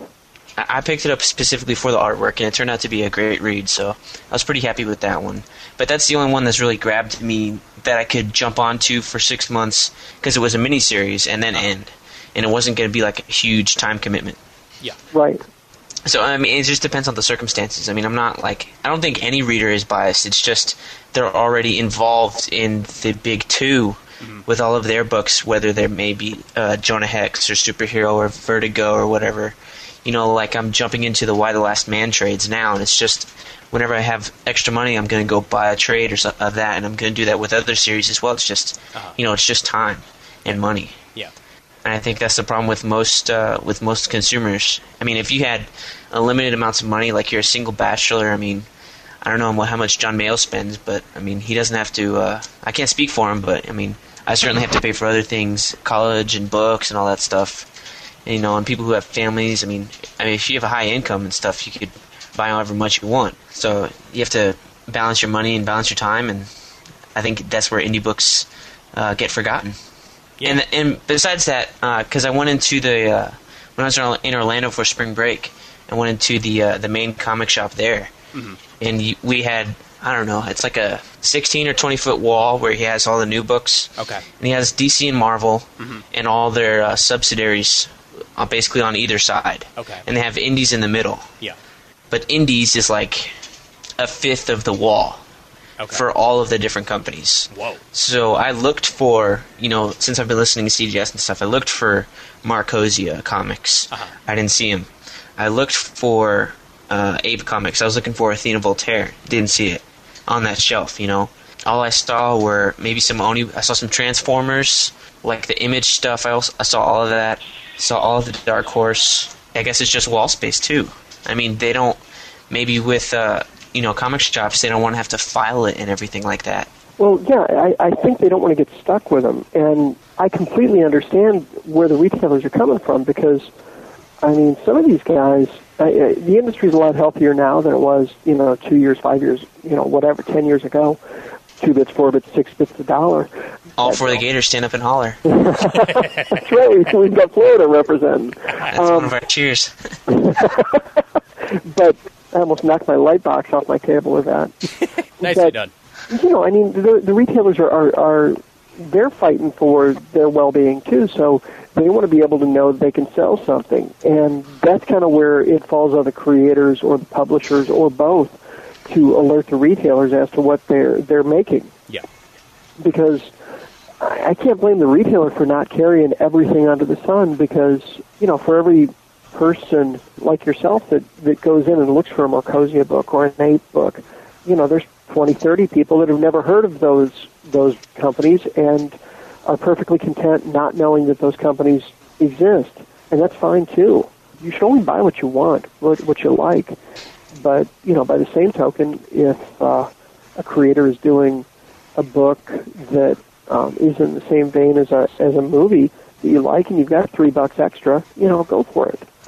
S4: I picked it up specifically for the artwork, and it turned out to be a great read, so I was pretty happy with that one. But that's the only one that's really grabbed me that I could jump onto for six months, because it was a miniseries and then end, and it wasn't going to be like a huge time commitment.
S2: Yeah.
S3: Right.
S4: So, I mean, it just depends on the circumstances. I mean, I'm not like, I don't think any reader is biased. It's just they're already involved in the big two mm-hmm. with all of their books, whether they're maybe uh, Jonah Hex or Superhero or Vertigo or whatever. You know, like I'm jumping into the Y the Last Man trades now, and it's just whenever I have extra money, I'm going to go buy a trade or something of that, and I'm going to do that with other series as well. It's just, uh-huh. you know, it's just time and money.
S2: Yeah.
S4: And I think that's the problem with most uh, with most consumers. I mean, if you had unlimited amounts of money, like you're a single bachelor, I mean, I don't know how much John Mayo spends, but I mean, he doesn't have to. Uh, I can't speak for him, but I mean, I certainly have to pay for other things, college and books and all that stuff. And, you know, and people who have families, I mean, I mean, if you have a high income and stuff, you could buy however much you want. So you have to balance your money and balance your time, and I think that's where indie books uh, get forgotten. Yeah. And and besides that, because uh, I went into the uh, when I was in Orlando for spring break, I went into the uh, the main comic shop there, mm-hmm. and we had I don't know, it's like a sixteen or twenty foot wall where he has all the new books.
S2: Okay.
S4: And he has D C and Marvel
S2: mm-hmm.
S4: and all their uh, subsidiaries. Uh, basically on either side.
S2: Okay.
S4: And they have indies in the middle.
S2: Yeah.
S4: But indies is like a fifth of the wall
S2: okay.
S4: for all of the different companies.
S2: Whoa.
S4: So I looked for, you know, since I've been listening to C G S and stuff, I looked for Mark Hosea comics.
S2: Uh-huh.
S4: I didn't see him. I looked for uh, Abe comics. I was looking for Athena Voltaire. Didn't see it on that shelf, you know. All I saw were maybe some Oni. I saw some Transformers, like the Image stuff. I, also, I saw all of that. Saw all of the Dark Horse. I guess it's just wall space too. I mean, they don't. Maybe with uh, you know comic shops, they don't want to have to file it and everything like that.
S3: Well, yeah, I, I think they don't want to get stuck with them, and I completely understand where the retailers are coming from because, I mean, some of these guys, I, I, the industry's a lot healthier now than it was, you know, two years, five years, you know, whatever, ten years ago. Two bits, four bits, six bits a dollar.
S4: All for the Gators, stand up and holler.
S3: That's right. We've got Florida representing.
S4: That's
S3: um,
S4: one of our cheers.
S3: But I almost knocked my light box off my table with that.
S2: Nicely
S3: but,
S2: done.
S3: You know, I mean, the, the retailers are, are, are they're fighting for their well-being too, so they want to be able to know they can sell something, and that's kind of where it falls on the creators or the publishers or both to alert the retailers as to what they're they're making.
S2: Yeah.
S3: Because I, I can't blame the retailer for not carrying everything under the sun because, you know, for every person like yourself that, that goes in and looks for a Marcosia book or an Ape book, you know, there's twenty, thirty people that have never heard of those those companies and are perfectly content not knowing that those companies exist. And that's fine, too. You should only buy what you want, what, what you like. But, you know, by the same token, if uh, a creator is doing a book that um, is in the same vein as a as a movie that you like and you've got three bucks extra, you know, go for it.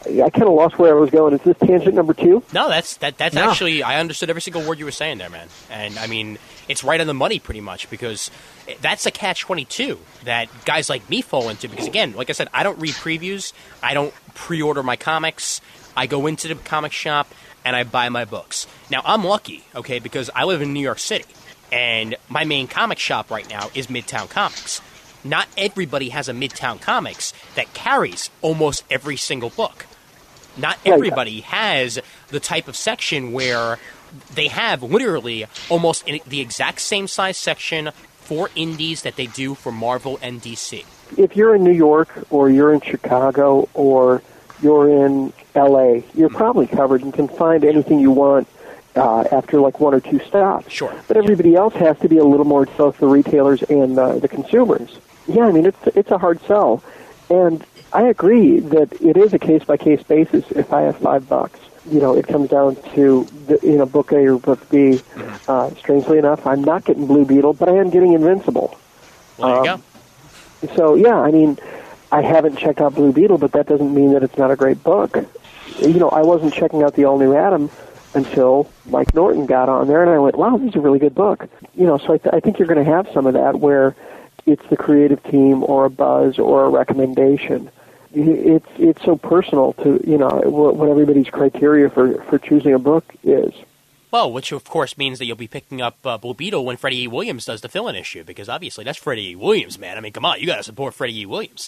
S3: I kind of lost where I was going. Is this tangent number two?
S2: No, that's that. That's
S4: No.
S2: actually, I understood every single word you were saying there, man. And I mean, it's right on the money, pretty much, because that's a catch twenty-two that guys like me fall into. Because again, like I said, I don't read previews. I don't pre-order my comics. I go into the comic shop and I buy my books. Now, I'm lucky, okay, because I live in New York City, and my main comic shop right now is Midtown Comics. Not everybody has a Midtown Comics that carries almost every single book. Not everybody has the type of section where they have literally almost in the exact same size section for indies that they do for Marvel and D C.
S3: If you're in New York or you're in Chicago or you're in L A, you're probably covered and can find anything you want uh, after like one or two stops.
S2: Sure.
S3: But everybody else has to be a little more, both the retailers and uh, the consumers. Yeah, I mean, it's it's a hard sell. And I agree that it is a case-by-case basis if I have five bucks. You know, it comes down to, the, you know, book A or book B. Uh, strangely enough, I'm not getting Blue Beetle, but I am getting Invincible.
S2: Well, there
S3: um,
S2: you go.
S3: So, yeah, I mean, I haven't checked out Blue Beetle, but that doesn't mean that it's not a great book. You know, I wasn't checking out the all-new Adam until Mike Norton got on there, and I went, wow, this is a really good book. You know, so I, th- I think you're going to have some of that where it's the creative team or a buzz or a recommendation. It's it's so personal to, you know, what everybody's criteria for, for choosing a book is.
S2: Well, which of course means that you'll be picking up uh, Blue Beetle when Freddie E. Williams does the fill-in issue, because obviously that's Freddie E. Williams, man. I mean, come on, you got to support Freddie E. Williams.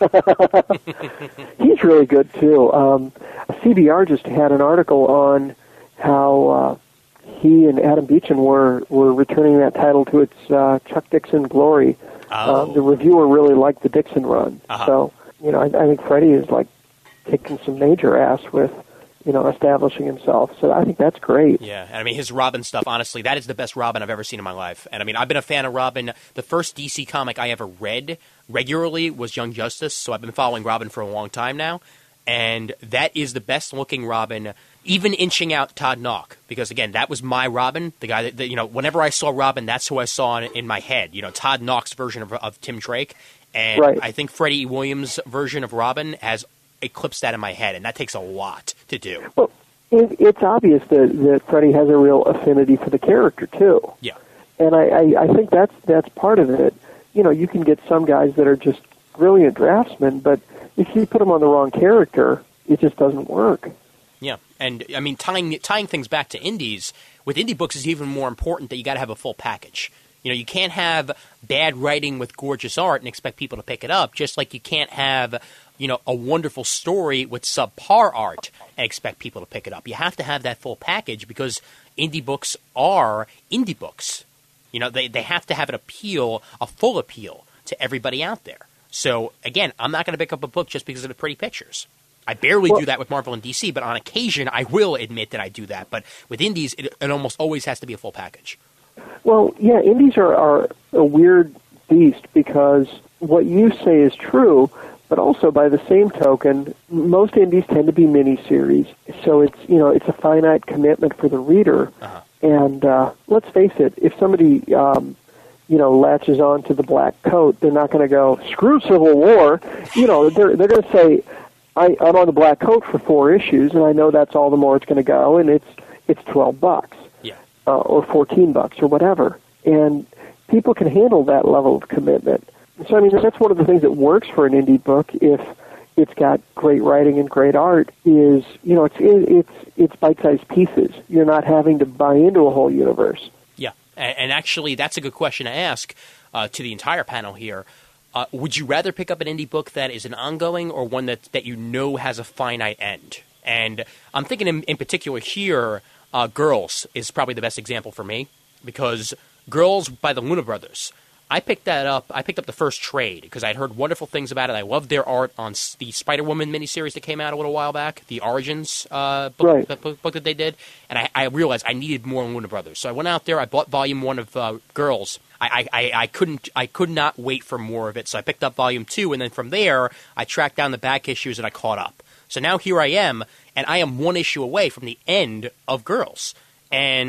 S3: He's really good too. Um, C B R just had an article on how uh, he and Adam Beechin were were returning that title to its uh, Chuck Dixon glory.
S2: Oh.
S3: Uh, the reviewer really liked the Dixon run,
S2: Uh-huh.
S3: so you know I, I think Freddie is like kicking some major ass with, you know, establishing himself. So I think that's great.
S2: Yeah, and I mean, his Robin stuff, honestly, that is the best Robin I've ever seen in my life. And I mean, I've been a fan of Robin. The first D C comic I ever read regularly was Young Justice, so I've been following Robin for a long time now. And that is the best-looking Robin, even inching out Todd Nauck. Because, again, that was my Robin, the guy that, that you know, whenever I saw Robin, that's who I saw in, in my head. You know, Todd Nauck's version of, of Tim Drake. And
S3: Right.
S2: I think Freddie E. Williams' version of Robin has eclipsed that in my head, and that takes a lot to do.
S3: Well, it, it's obvious that, that Freddie has a real affinity for the character, too.
S2: Yeah.
S3: And I, I, I think that's that's part of it. You know, you can get some guys that are just brilliant draftsmen, but if you put them on the wrong character, it just doesn't work.
S2: Yeah, and I mean, tying tying things back to indies, with indie books is even more important that you got to have a full package. You know, you can't have bad writing with gorgeous art and expect people to pick it up, just like you can't have, you know, a wonderful story with subpar art and expect people to pick it up. You have to have that full package because indie books are indie books. You know, they, they have to have an appeal, a full appeal to everybody out there. So, again, I'm not going to pick up a book just because of the pretty pictures. I barely
S3: Well-
S2: do that with Marvel and D C, but on occasion I will admit that I do that. But with indies, it, it almost always has to be a full package.
S3: Well, yeah, indies are, are a weird beast because what you say is true, but also by the same token, most indies tend to be miniseries. So it's, you know, it's a finite commitment for the reader.
S2: Uh-huh.
S3: And uh, let's face it, if somebody, um, you know, latches on to the black coat, they're not going to go, screw Civil War. You know, they're, they're going to say, I, I'm on the black coat for four issues, and I know that's all the more it's going to go, and it's it's twelve bucks.
S2: Yeah.
S3: Uh, or fourteen bucks or whatever. And people can handle that level of commitment. So, I mean, that's one of the things that works for an indie book if it's got great writing and great art is, you know, it's it's it's bite-sized pieces. You're not having to buy into a whole universe.
S2: Yeah, and, and actually, that's a good question to ask uh, to the entire panel here. Uh, would you rather pick up an indie book that is an ongoing or one that, that you know has a finite end? And I'm thinking in, in particular here, uh, Girls is probably the best example for me because Girls by the Luna Brothers. I picked that up. I picked up the first trade because I'd heard wonderful things about it. I loved their art on the Spider-Woman miniseries that came out a little while back, the Origins uh, book,
S3: Right.
S2: that book, book that they did. And I, I realized I needed more Luna Brothers. So I went out there. I bought volume one of uh, Girls. I, I, I couldn't. I could not wait for more of it. So I picked up volume two, and then from there, I tracked down the back issues and I caught up. So now here I am, and I am one issue away from the end of Girls. And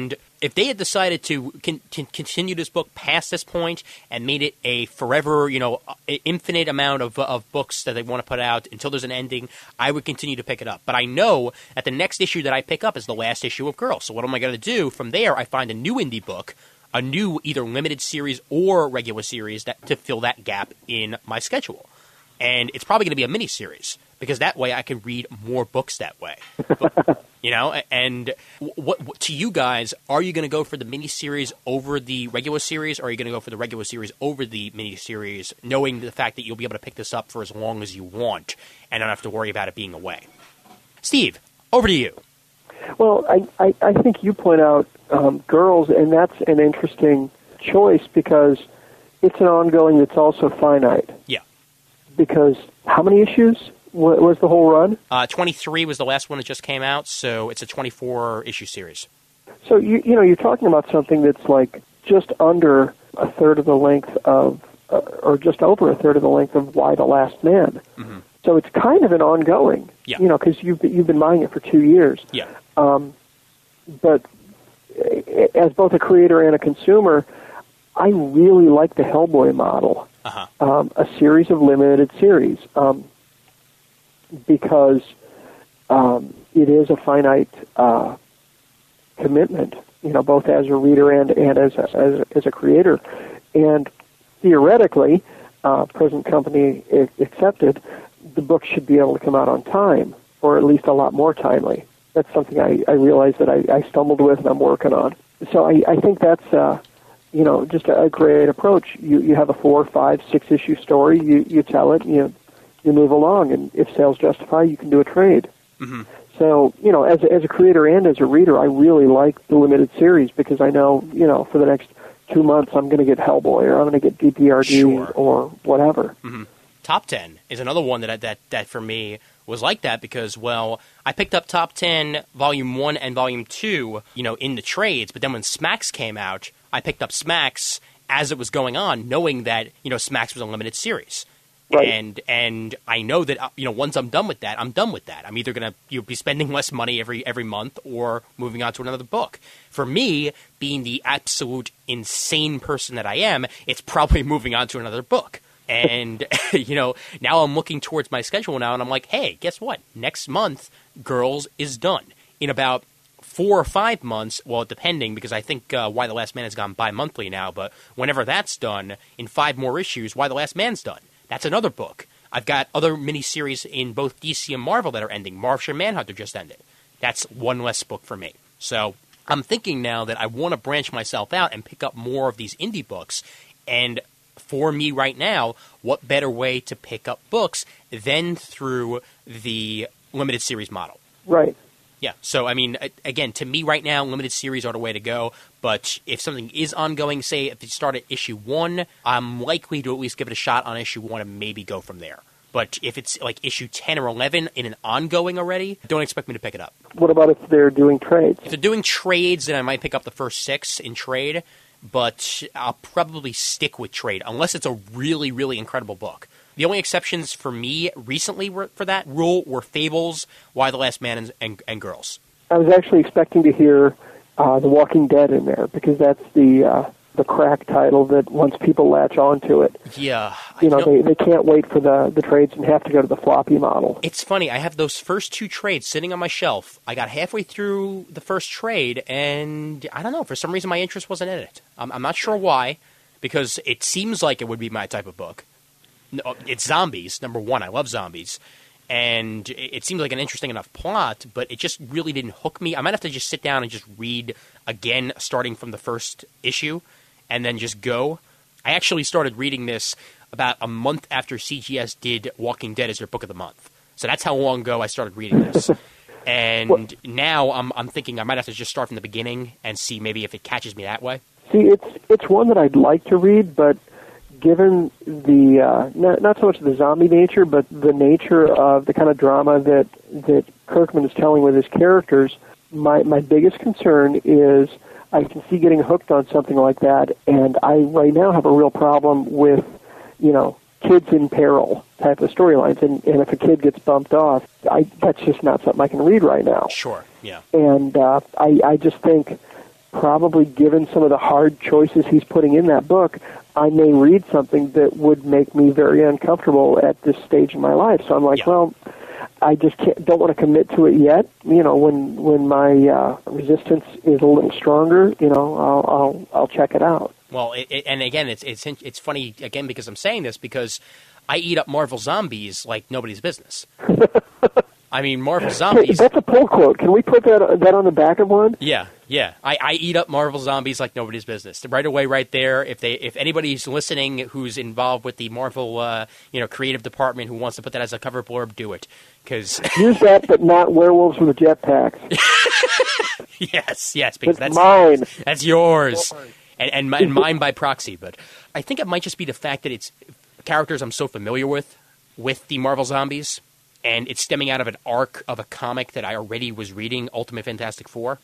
S2: if they had decided to con- con- continue this book past this point and made it a forever, you know, infinite amount of of books that they want to put out until there's an ending, I would continue to pick it up. But I know that the next issue that I pick up is the last issue of Girls. So what am I going to do? From there, I find a new indie book, a new either limited series or regular series that to fill that gap in my schedule. And it's probably going to be a mini-series because that way I can read more books that way. But, you know, and what, what to you guys, are you going to go for the mini-series over the regular series, or are you going to go for the regular series over the mini-series, knowing the fact that you'll be able to pick this up for as long as you want and not have to worry about it being away? Steve, over to you.
S3: Well, I, I, I think you point out um, Girls, and that's an interesting choice because it's an ongoing that's also finite.
S2: Yeah.
S3: Because how many issues w- was the whole run?
S2: Uh, twenty-three was the last one that just came out, so it's a twenty-four issue series.
S3: So, you you know, you're talking about something that's like just under a third of the length of, uh, or just over a third of the length of Y the Last Man.
S2: Mm-hmm.
S3: So it's kind of an ongoing,
S2: yeah.
S3: you know, because you've, you've been buying it for two years.
S2: Yeah.
S3: Um, but as both a creator and a consumer, I really like the Hellboy model.
S2: Uh-huh.
S3: Um, a series of limited series, um, because um, it is a finite uh, commitment, you know, both as a reader and, and as, a, as, a, as a creator. And theoretically, uh, present company accepted, the book should be able to come out on time, or at least a lot more timely. That's something I, I realize that I, I stumbled with and I'm working on. So I, I think that's... Uh, you know, just a, a great approach. You you have a four, five, six issue story. You you tell it. You you move along, and if sales justify, you can do a trade.
S2: Mm-hmm.
S3: So you know, as a, as a creator and as a reader, I really like the limited series because I know you know for the next two months I'm going to get Hellboy or I'm going to get D P R D
S2: sure.
S3: or whatever.
S2: Mm-hmm. Top ten is another one that I, that that for me was like that because, well, I picked up Top ten Volume one and Volume two, you know, in the trades, but then when Smacks came out, I picked up Smacks as it was going on, knowing that, you know, Smacks was a limited series.
S3: Right.
S2: And and I know that, you know, once I'm done with that, I'm done with that. I'm either going to you'll be spending less money every every month or moving on to another book. For me, being the absolute insane person that I am, it's probably moving on to another book. And, you know, now I'm looking towards my schedule now, and I'm like, hey, guess what? Next month, Girls is done. In about four or five months, well, depending, because I think uh, Y the Last Man has gone bi-monthly now, but whenever that's done, in five more issues, Y the Last Man's done. That's another book. I've got other miniseries in both D C and Marvel that are ending. Martian Manhunter just ended. That's one less book for me. So I'm thinking now that I want to branch myself out and pick up more of these indie books, and for me right now, what better way to pick up books than through the limited series model?
S3: Right.
S2: Yeah. So, I mean, again, to me right now, limited series are the way to go. But if something is ongoing, say if you start at issue one, I'm likely to at least give it a shot on issue one and maybe go from there. But if it's like issue ten or eleven in an ongoing already, don't expect me to pick it up.
S3: What about if they're doing trades?
S2: If they're doing trades, then I might pick up the first six in trade. But I'll probably stick with trade unless it's a really, really incredible book. The only exceptions for me recently were, for that rule were Fables, Y the Last Man, and, and, and Girls.
S3: I was actually expecting to hear uh, The Walking Dead in there because that's the uh, the crack title that once people latch onto it,
S2: yeah,
S3: you know,
S2: know
S3: they, they can't wait for the, the trades and have to go to the floppy model.
S2: It's funny. I have those first two trades sitting on my shelf. I got halfway through the first trade, and I don't know. For some reason, my interest wasn't in it. I'm, I'm not sure why, because it seems like it would be my type of book. It's zombies, number one. I love zombies. And it seemed like an interesting enough plot, but it just really didn't hook me. I might have to just sit down and just read again, starting from the first issue, and then just go. I actually started reading this about a month after C G S did Walking Dead as their book of the month. So that's how long ago I started reading this. And well, now I'm I'm thinking I might have to just start from the beginning and see maybe if it catches me that way.
S3: See, it's it's one that I'd like to read, but given the uh, not, not so much the zombie nature, but the nature of the kind of drama that that Kirkman is telling with his characters, my my biggest concern is I can see getting hooked on something like that, and I right now have a real problem with, you know, kids in peril type of storylines, and, and if a kid gets bumped off, I, that's just not something I can read right now.
S2: Sure, yeah.
S3: And uh, I, I just think probably given some of the hard choices he's putting in that book, I may read something that would make me very uncomfortable at this stage in my life. So I'm like,
S2: Yeah.
S3: well, I just can't, don't want to commit to it yet. You know, when when my uh, resistance is a little stronger, you know, I'll I'll, I'll check it out.
S2: Well, it, it, and again, it's it's it's funny again because I'm saying this because I eat up Marvel Zombies like nobody's business. I mean, Marvel Zombies.
S3: That's a pull quote. Can we put that that on the back of one?
S2: Yeah, yeah. I, I eat up Marvel Zombies like nobody's business. Right away, right there. If they, if anybody's listening who's involved with the Marvel, uh, you know, creative department who wants to put that as a cover blurb, do it. Because
S3: use that, but not werewolves with jetpacks.
S2: yes, yes, because
S3: It's
S2: that's
S3: mine.
S2: That's yours, and and, mi- and mine by proxy. But I think it might just be the fact that it's characters I'm so familiar with, with the Marvel Zombies. And it's stemming out of an arc of a comic that I already was reading, Ultimate Fantastic Four,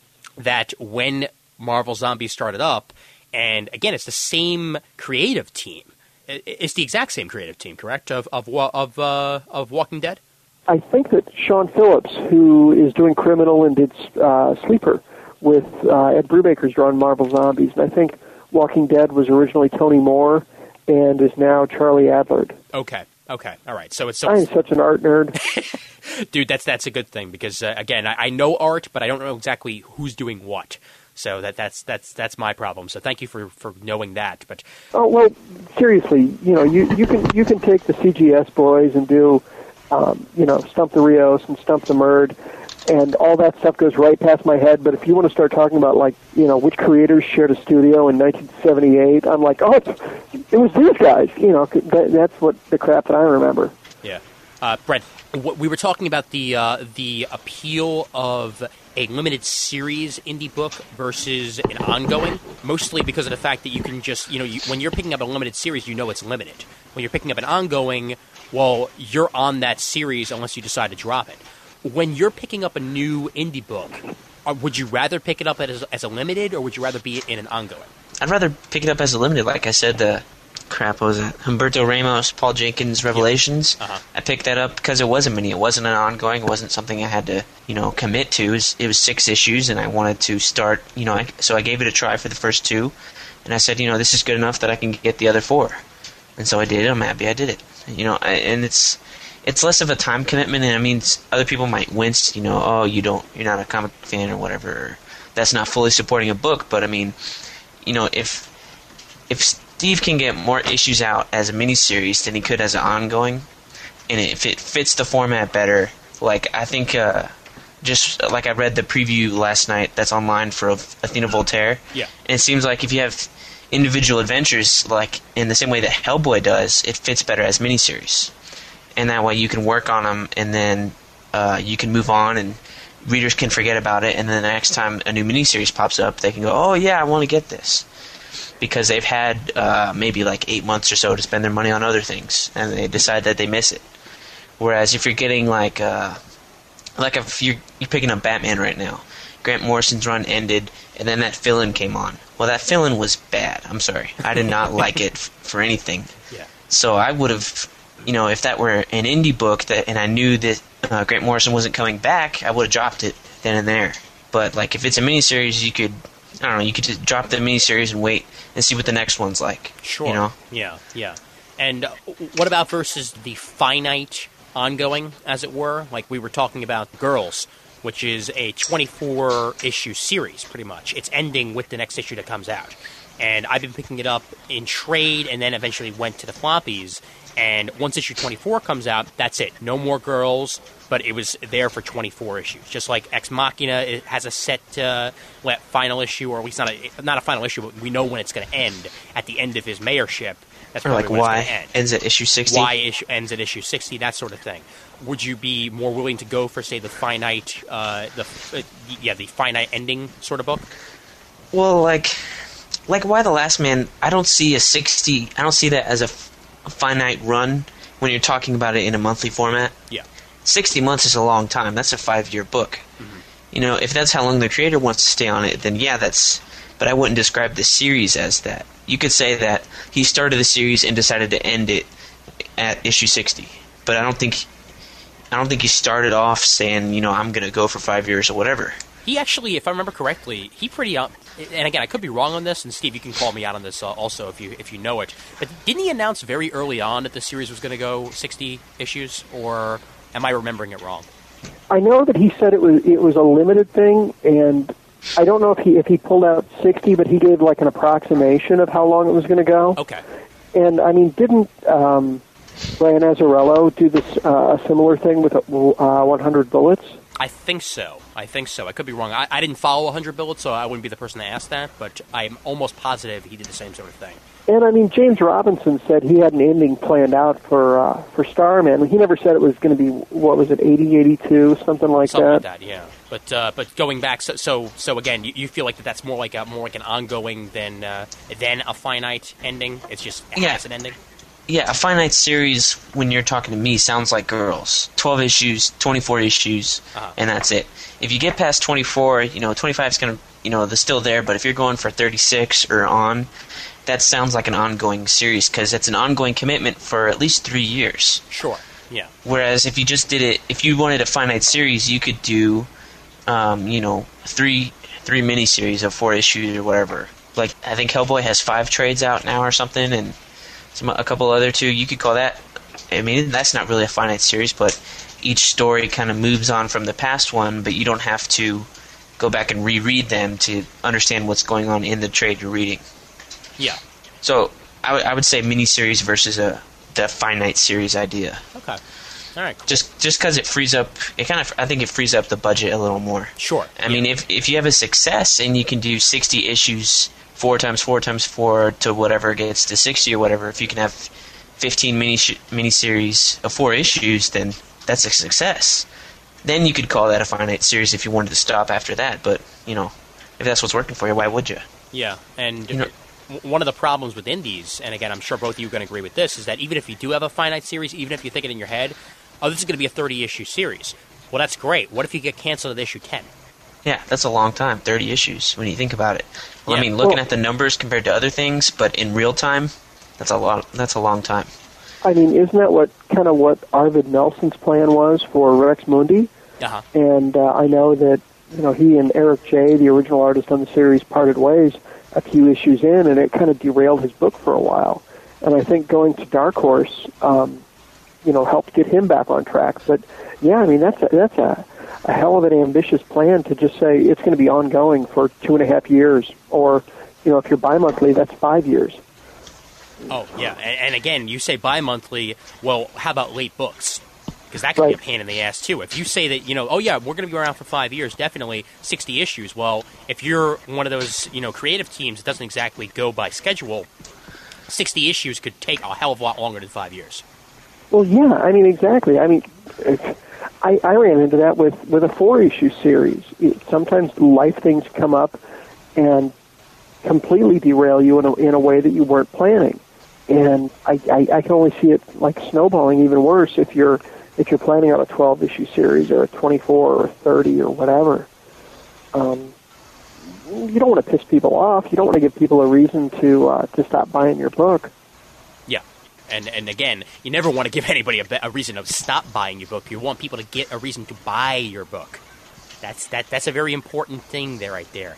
S2: that when Marvel Zombies started up, and again, it's the same creative team. It's the exact same creative team, correct, of of of, uh, of Walking Dead?
S3: I think that Sean Phillips, who is doing Criminal and did uh, Sleeper with uh, Ed Brubaker's drawn Marvel Zombies, and I think Walking Dead was originally Tony Moore and is now Charlie Adlard.
S2: Okay. Okay, all right. So it's so,
S3: I'm such an art nerd,
S2: dude. That's that's a good thing because uh, again, I, I know art, but I don't know exactly who's doing what. So that that's that's that's my problem. So thank you for, for knowing that. But
S3: oh well, seriously, you know, you, you can you can take the C G S boys and do, um, you know, Stump the Rios and Stump the Murd, and all that stuff goes right past my head. But if you want to start talking about, like, you know, which creators shared a studio in nineteen seventy-eight, I'm like, oh, it's, it was these guys. You know, that, that's what the crap that I remember.
S2: yeah, uh, Brent, w- we were talking about the uh, the appeal of a limited series indie book versus an ongoing, mostly because of the fact that you can just, you know, you, when you're picking up a limited series, you know it's limited. When you're picking up an ongoing, well, you're on that series unless you decide to drop it. When you're picking up a new indie book, uh, would you rather pick it up as, as a limited, or would you rather be in an ongoing?
S4: I'd rather pick it up as a limited. Like I said, the crap what was it? Humberto Ramos, Paul Jenkins Revelations.
S2: Uh-huh.
S4: I picked that up because it was a mini. It wasn't an ongoing. It wasn't something I had to, you know, commit to. It was, it was six issues, and I wanted to start, you know, I, so I gave it a try for the first two, and I said, you know, this is good enough that I can get the other four. And so I did it. I'm happy I did it. You know, I, and it's it's less of a time commitment. And I mean, other people might wince, you know, oh, you don't, you're not a comic fan or whatever. Or that's not fully supporting a book. But I mean, you know, if if Steve can get more issues out as a miniseries than he could as an ongoing, and if it fits the format better, like I think, uh, just like I read the preview last night that's online for Athena Voltaire.
S2: Yeah.
S4: And it seems like if you have individual adventures, like in the same way that Hellboy does, it fits better as miniseries. And that way you can work on them, and then uh, you can move on, and readers can forget about it, and then the next time a new miniseries pops up, they can go, oh yeah, I want to get this. Because they've had uh, maybe like eight months or so to spend their money on other things, and they decide that they miss it. Whereas if you're getting like, uh, like if you're, you're picking up Batman right now, Grant Morrison's run ended, and then that fill-in came on. Well, that fill-in was bad. I'm sorry. I did not like it f- for anything.
S2: Yeah.
S4: So I would have, you know, if that were an indie book that, and I knew that uh, Grant Morrison wasn't coming back, I would have dropped it then and there. But like if it's a miniseries, you could, I don't know, you could just drop the miniseries and wait and see what the next one's like.
S2: Sure.
S4: You know?
S2: Yeah, yeah. And uh, what about versus the finite ongoing, as it were? Like we were talking about Girls, which is a twenty-four issue series, pretty much. It's ending with the next issue that comes out. And I've been picking it up in trade and then eventually went to the floppies. And once issue twenty-four comes out, that's it. No more Girls, but it was there for twenty-four issues. Just like Ex Machina, it has a set uh, final issue, or at least not a, not a final issue, but we know when it's going to end at the end of his mayorship. That's
S4: Or
S2: probably
S4: like
S2: when
S4: Y
S2: it's going to end.
S4: ends at issue sixty.
S2: Y issue ends at issue sixty, that sort of thing. Would you be more willing to go for, say, the finite, uh, the uh, yeah, the finite ending sort of book?
S4: Well, like, like Why the Last Man, I don't see a sixty, I don't see that as a, f- a finite run when you're talking about it in a monthly format.
S2: Yeah.
S4: sixty months is a long time. That's a five-year book. Mm-hmm. You know, if that's how long the creator wants to stay on it, then yeah, that's... But I wouldn't describe the series as that. You could say that he started the series and decided to end it at issue sixty. But I don't think... I don't think he started off saying, you know, I'm going to go for five years or whatever.
S2: He actually, if I remember correctly, he pretty, uh, and again, I could be wrong on this, and Steve, you can call me out on this uh, also if you if you know it, but didn't he announce very early on that the series was going to go sixty issues, or am I remembering it wrong?
S3: I know that he said it was it was a limited thing, and I don't know if he if he pulled out sixty, but he gave like an approximation of how long it was going to go.
S2: Okay.
S3: And, I mean, didn't um, Brian Azzarello do this uh, a similar thing with uh, one hundred Bullets?
S2: I think so. I think so. I could be wrong. I, I didn't follow one hundred Bullets, so I wouldn't be the person to ask that, but I'm almost positive he did the same sort of thing.
S3: And, I mean, James Robinson said he had an ending planned out for uh, for Starman. He never said it was going to be, what was it, eighty, eighty-two, something like
S2: something
S3: that?
S2: Something like that, yeah. But uh, but going back, so so, so again, you, you feel like that that's more like a more like an ongoing than uh, than a finite ending. It's just it
S4: Yeah.
S2: has an ending.
S4: Yeah, a finite series, when you're talking to me, sounds like Girls. twelve issues, twenty-four issues,
S2: Uh-huh.
S4: and that's it. If you get past twenty-four, you know, twenty-five is going to, you know, they're still there, but if you're going for thirty-six or on, that sounds like an ongoing series, because it's an ongoing commitment for at least three years.
S2: Sure. Yeah.
S4: Whereas if you just did it, if you wanted a finite series, you could do, um, you know, three three miniseries of four issues or whatever. Like, I think Hellboy has five trades out now or something, and some a couple other two. You could call that. I mean, that's not really a finite series, but each story kind of moves on from the past one, but you don't have to go back and reread them to understand what's going on in the trade you're reading.
S2: Yeah.
S4: So I would I would say miniseries versus a the finite series idea.
S2: Okay. All right. Cool.
S4: Just just because it frees up, it kind of I think it frees up the budget a little more.
S2: Sure.
S4: I mean, if if you have a success and you can do sixty issues, four times four times four to whatever gets to sixty or whatever, if you can have fifteen mini miniseries of four issues, then that's a success. Then you could call that a finite series if you wanted to stop after that. But you know, if that's what's working for you, why would you?
S2: Yeah, and
S4: You know-
S2: w- one of the problems with indies, and again, I'm sure both of you are going to agree with this, is that even if you do have a finite series, even if you think it in your head, oh, this is going to be a thirty-issue series. Well, that's great. What if you get canceled at issue ten?
S4: Yeah, that's a long time, thirty issues, when you think about it. Well,
S2: Yeah.
S4: I mean, looking
S3: Well-
S4: at the numbers compared to other things, but in real time, that's a lot. That's a long time.
S3: I mean, isn't that what kind of what Arvid Nelson's plan was for Rex Mundi?
S2: Uh-huh.
S3: And uh, I know that you know he and Eric J., the original artist on the series, parted ways a few issues in, and it kind of derailed his book for a while. And I think going to Dark Horse, um, you know, helped get him back on track. But yeah, I mean that's a, that's a, a hell of an ambitious plan to just say it's going to be ongoing for two and a half years, or you know, if you're bi-monthly, that's five years.
S2: Oh, yeah. And, and again, you say bi-monthly, well, how about late books? Because that can be a
S3: Right.
S2: pain in the ass, too. If you say that, you know, oh, yeah, we're going to be around for five years, definitely sixty issues. Well, if you're one of those, you know, creative teams that doesn't exactly go by schedule, sixty issues could take a hell of a lot longer than five years.
S3: Well, yeah, I mean, exactly. I mean, it's, I, I ran into that with, with a four-issue series. It, sometimes life things come up and completely derail you in a, in a way that you weren't planning. And I, I, I can only see it like snowballing even worse if you're if you're planning on a twelve-issue series or a twenty-four or a thirty or whatever. Um, you don't want to piss people off. You don't want to give people a reason to uh, to stop buying your book.
S2: Yeah. And and again, you never want to give anybody a, be- a reason to stop buying your book. You want people to get a reason to buy your book. That's that. That's a very important thing there, right there.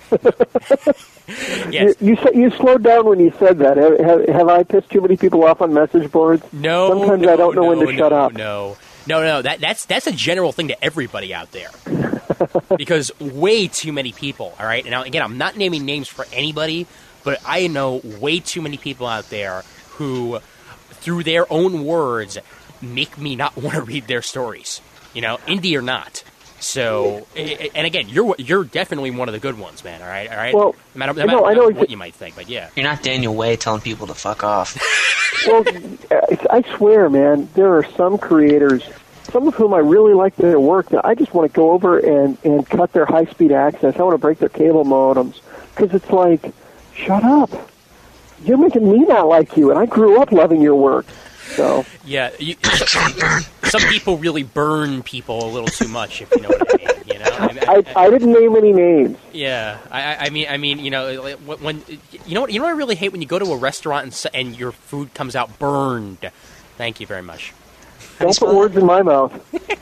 S2: Yes.
S3: You, you said you slowed down when you said that. Have, have, have I pissed too many people off on message boards?
S2: No.
S3: Sometimes
S2: no,
S3: I don't know
S2: no,
S3: when to
S2: no,
S3: shut up.
S2: No. No, no. That that's that's a general thing to everybody out there. Because way too many people. All right. Now again, I'm not naming names for anybody, but I know way too many people out there who, through their own words, make me not want to read their stories. You know, indie or not. So, and again, you're you're definitely one of the good ones, man. All right, all right.
S3: Well,
S2: no matter, no
S3: I know-
S2: matter
S3: I know
S2: what
S3: it's-
S2: you might think, but yeah.
S4: You're not Daniel Way telling people to fuck off.
S3: Well, I swear, man, there are some creators, some of whom I really like their work, that I just want to go over and, and cut their high-speed access. I want to break their cable modems. Because it's like, shut up. You're making me not like you, and I grew up loving your work. So
S2: Yeah, you, some people really burn people a little too much, if you know what I mean. You know, I, I,
S3: I, I didn't name any names.
S2: yeah. I, I mean, I mean, you know, like, when you know what, you know what I really hate when you go to a restaurant and, s- and your food comes out burned. Thank you very much.
S3: Don't put words in my mouth.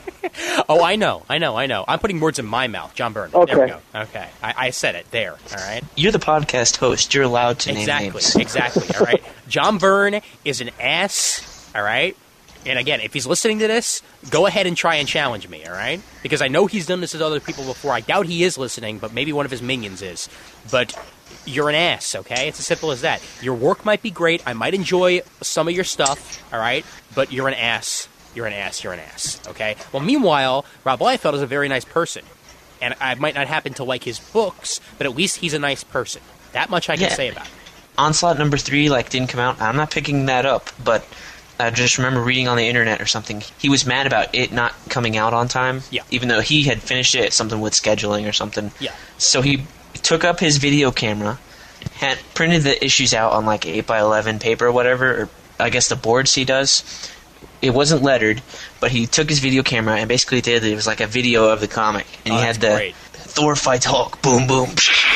S2: Oh, I know, I know, I know. I'm putting words in my mouth. John Byrne.
S3: Okay.
S2: There we go. Okay. I, I said it. There. All right.
S4: You're the podcast host. You're allowed to
S2: Exactly.
S4: name names.
S2: Exactly. All right. John Byrne is an ass. All right. And again, if he's listening to this, go ahead and try and challenge me. All right. Because I know he's done this with other people before. I doubt he is listening, but maybe one of his minions is. But you're an ass. Okay. It's as simple as that. Your work might be great. I might enjoy some of your stuff. All right. But you're an ass. You're an ass, you're an ass, okay? Well, meanwhile, Rob Liefeld is a very nice person. And I might not happen to like his books, but at least he's a nice person. That much I can
S4: Yeah.
S2: say about it.
S4: Onslaught number three, like, didn't come out. I'm not picking that up, but I just remember reading on the internet or something. He was mad about it not coming out on time.
S2: Yeah.
S4: Even though he had finished it, something with scheduling or something.
S2: Yeah.
S4: So he took up his video camera, had printed the issues out on, like, eight by eleven paper or whatever, or I guess the boards he does. It wasn't lettered, but he took his video camera and basically did it was like a video of the comic, and
S2: Oh,
S4: he had
S2: that's
S4: the
S2: great.
S4: Thor fights Hulk, boom boom,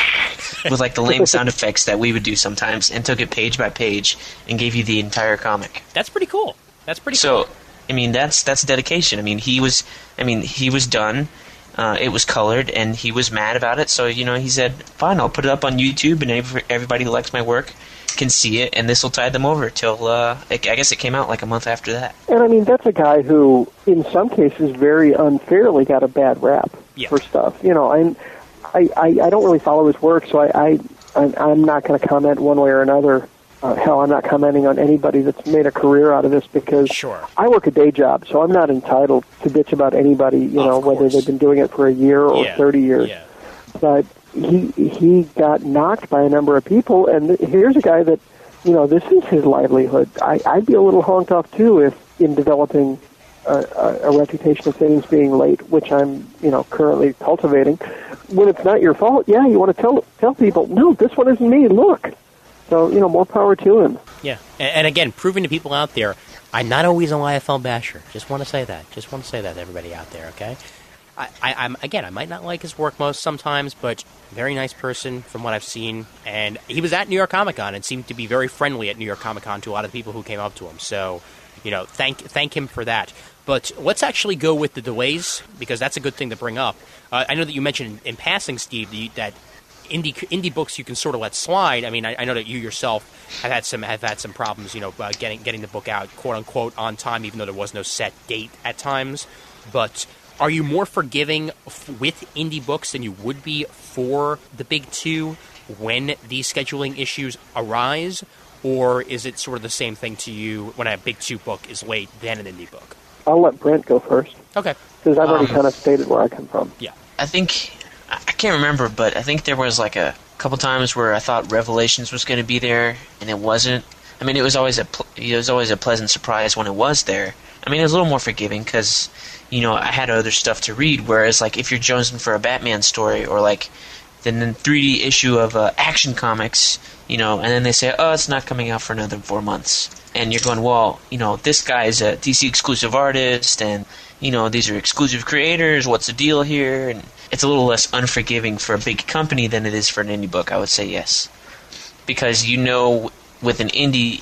S4: with like the lame sound effects that we would do sometimes, and took it page by page and gave you the entire comic.
S2: That's pretty cool. That's pretty
S4: So,
S2: cool.
S4: I mean, that's that's dedication. I mean, he was, I mean, he was done. Uh, it was colored, and he was mad about it. So, you know, he said, "Fine, I'll put it up on YouTube, and every, everybody who likes my work can see it, and this will tide them over till uh, I guess it came out like a month after that."
S3: And I mean, that's a guy who, in some cases, very unfairly got a bad rap
S2: Yeah.
S3: for stuff. You know, I'm, I, I, I don't really follow his work, so I, I I'm, I'm not going to comment one way or another. Uh, hell, I'm not commenting on anybody that's made a career out of this because
S2: Sure.
S3: I work a day job, so I'm not entitled to bitch about anybody. You
S2: Of
S3: know, whether
S2: course.
S3: they've been doing it for a year or
S2: Yeah.
S3: thirty years.
S2: Yeah.
S3: But he he got knocked by a number of people, and th- here's a guy that, you know, this is his livelihood. I, I'd be a little honked off, too, if in developing a, a, a reputation of things being late, which I'm, you know, currently cultivating. When it's not your fault, yeah, you want to tell tell people, no, this one isn't me, look. So, you know, more power to him.
S2: Yeah. And, and again, proving to people out there, I'm not always a Liefeld basher. Just want to say that. Just want to say that to everybody out there, okay? I, I, I'm again, I might not like his work most sometimes, but very nice person from what I've seen. And he was at New York Comic Con and seemed to be very friendly at New York Comic Con to a lot of the people who came up to him. So, you know, thank thank him for that. But let's actually go with the delays, because that's a good thing to bring up. Uh, I know that you mentioned in passing, Steve, the, that indie indie books you can sort of let slide. I mean, I, I know that you yourself have had some have had some problems, you know, uh, getting getting the book out, quote unquote, on time, even though there was no set date at times. But are you more forgiving f- with indie books than you would be for the big two when these scheduling issues arise? Or is it sort of the same thing to you when a big two book is late than an indie book?
S3: I'll let Brent go first,
S2: Okay.
S3: because I've already
S4: Um,
S3: kind of stated where I come from.
S2: Yeah.
S4: I think I I can't remember, but I think there was like a couple times where I thought Revelations was going to be there, and it wasn't. I mean, it was always a pl- it was always a pleasant surprise when it was there. I mean, it was a little more forgiving because, you know, I had other stuff to read. Whereas, like, if you're jonesing for a Batman story or like then the three D issue of uh, Action Comics, you know, and then they say, oh, it's not coming out for another four months, and you're going, well, you know, this guy's a D C exclusive artist, and you know, these are exclusive creators. What's the deal here? And it's a little less unforgiving for a big company than it is for an indie book. I would say yes, because you know, with an indie,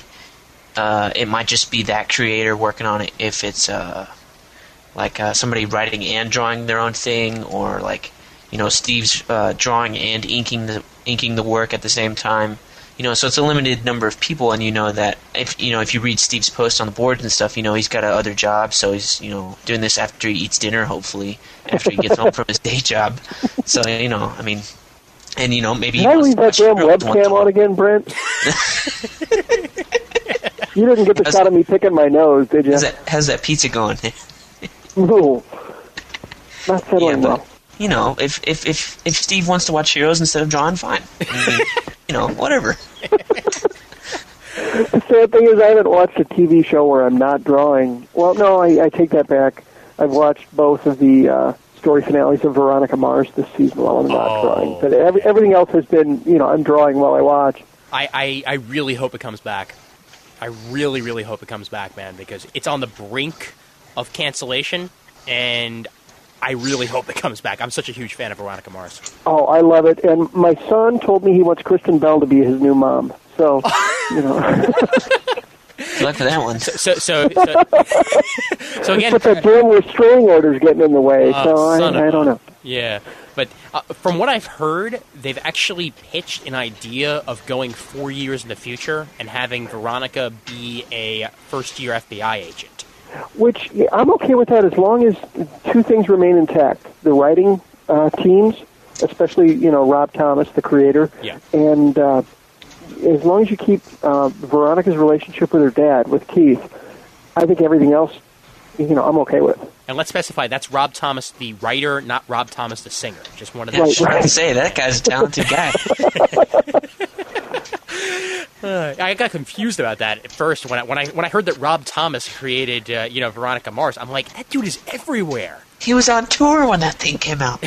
S4: uh, it might just be that creator working on it. If it's uh, like uh, somebody writing and drawing their own thing, or like, you know, Steve's uh, drawing and inking the inking the work at the same time. You know, so it's a limited number of people, and you know that if you know if you read Steve's posts on the board and stuff, you know he's got a other job, so he's you know doing this after he eats dinner, hopefully after he gets home from his day job. So you know, I mean, and you know maybe
S3: Did
S4: he
S3: I
S4: wants
S3: leave
S4: to
S3: that
S4: watch
S3: damn
S4: the girls once in
S3: webcam
S4: a
S3: on
S4: while.
S3: again, Brent? You didn't get the shot of me picking my nose, did you?
S4: How's that, how's that pizza going?
S3: No. Not settling
S4: Yeah, but-
S3: well.
S4: You know, if, if if if Steve wants to watch Heroes instead of drawing, fine. I mean, you know, whatever.
S3: The sad thing is I haven't watched a T V show where I'm not drawing. Well, no, I, I take that back. I've watched both of the uh, story finales of Veronica Mars this season while I'm not
S2: Oh.
S3: drawing. But every, everything else has been, you know, I'm drawing while I watch.
S2: I, I, I really hope it comes back. I really, really hope it comes back, man, because it's on the brink of cancellation, and I really hope it comes back. I'm such a huge fan of Veronica Mars.
S3: Oh, I love it. And my son told me he wants Kristen Bell to be his new mom. So, you know.
S4: He luck for that one.
S2: So, so, so, so, so again,
S3: but the damn restraining order's getting in the way,
S2: uh,
S3: so I, I don't know.
S2: Yeah, but uh, from what I've heard, they've actually pitched an idea of going four years in the future and having Veronica be a first-year F B I agent.
S3: Which, yeah, I'm okay with that as long as two things remain intact. The writing uh, teams, especially, you know, Rob Thomas, the creator,
S2: yeah.
S3: and uh, as long as you keep uh, Veronica's relationship with her dad, with Keith, I think everything else, you know, I'm okay with.
S2: And let's specify, that's Rob Thomas, the writer, not Rob Thomas, the singer. Just wanted to...
S3: Right,
S4: I
S3: right.
S4: to say, that guy's a talented guy.
S2: uh, I got confused about that at first when I when I when I heard that Rob Thomas created, uh, you know, Veronica Mars. I'm like, that dude is everywhere.
S4: He was on tour when that thing came out.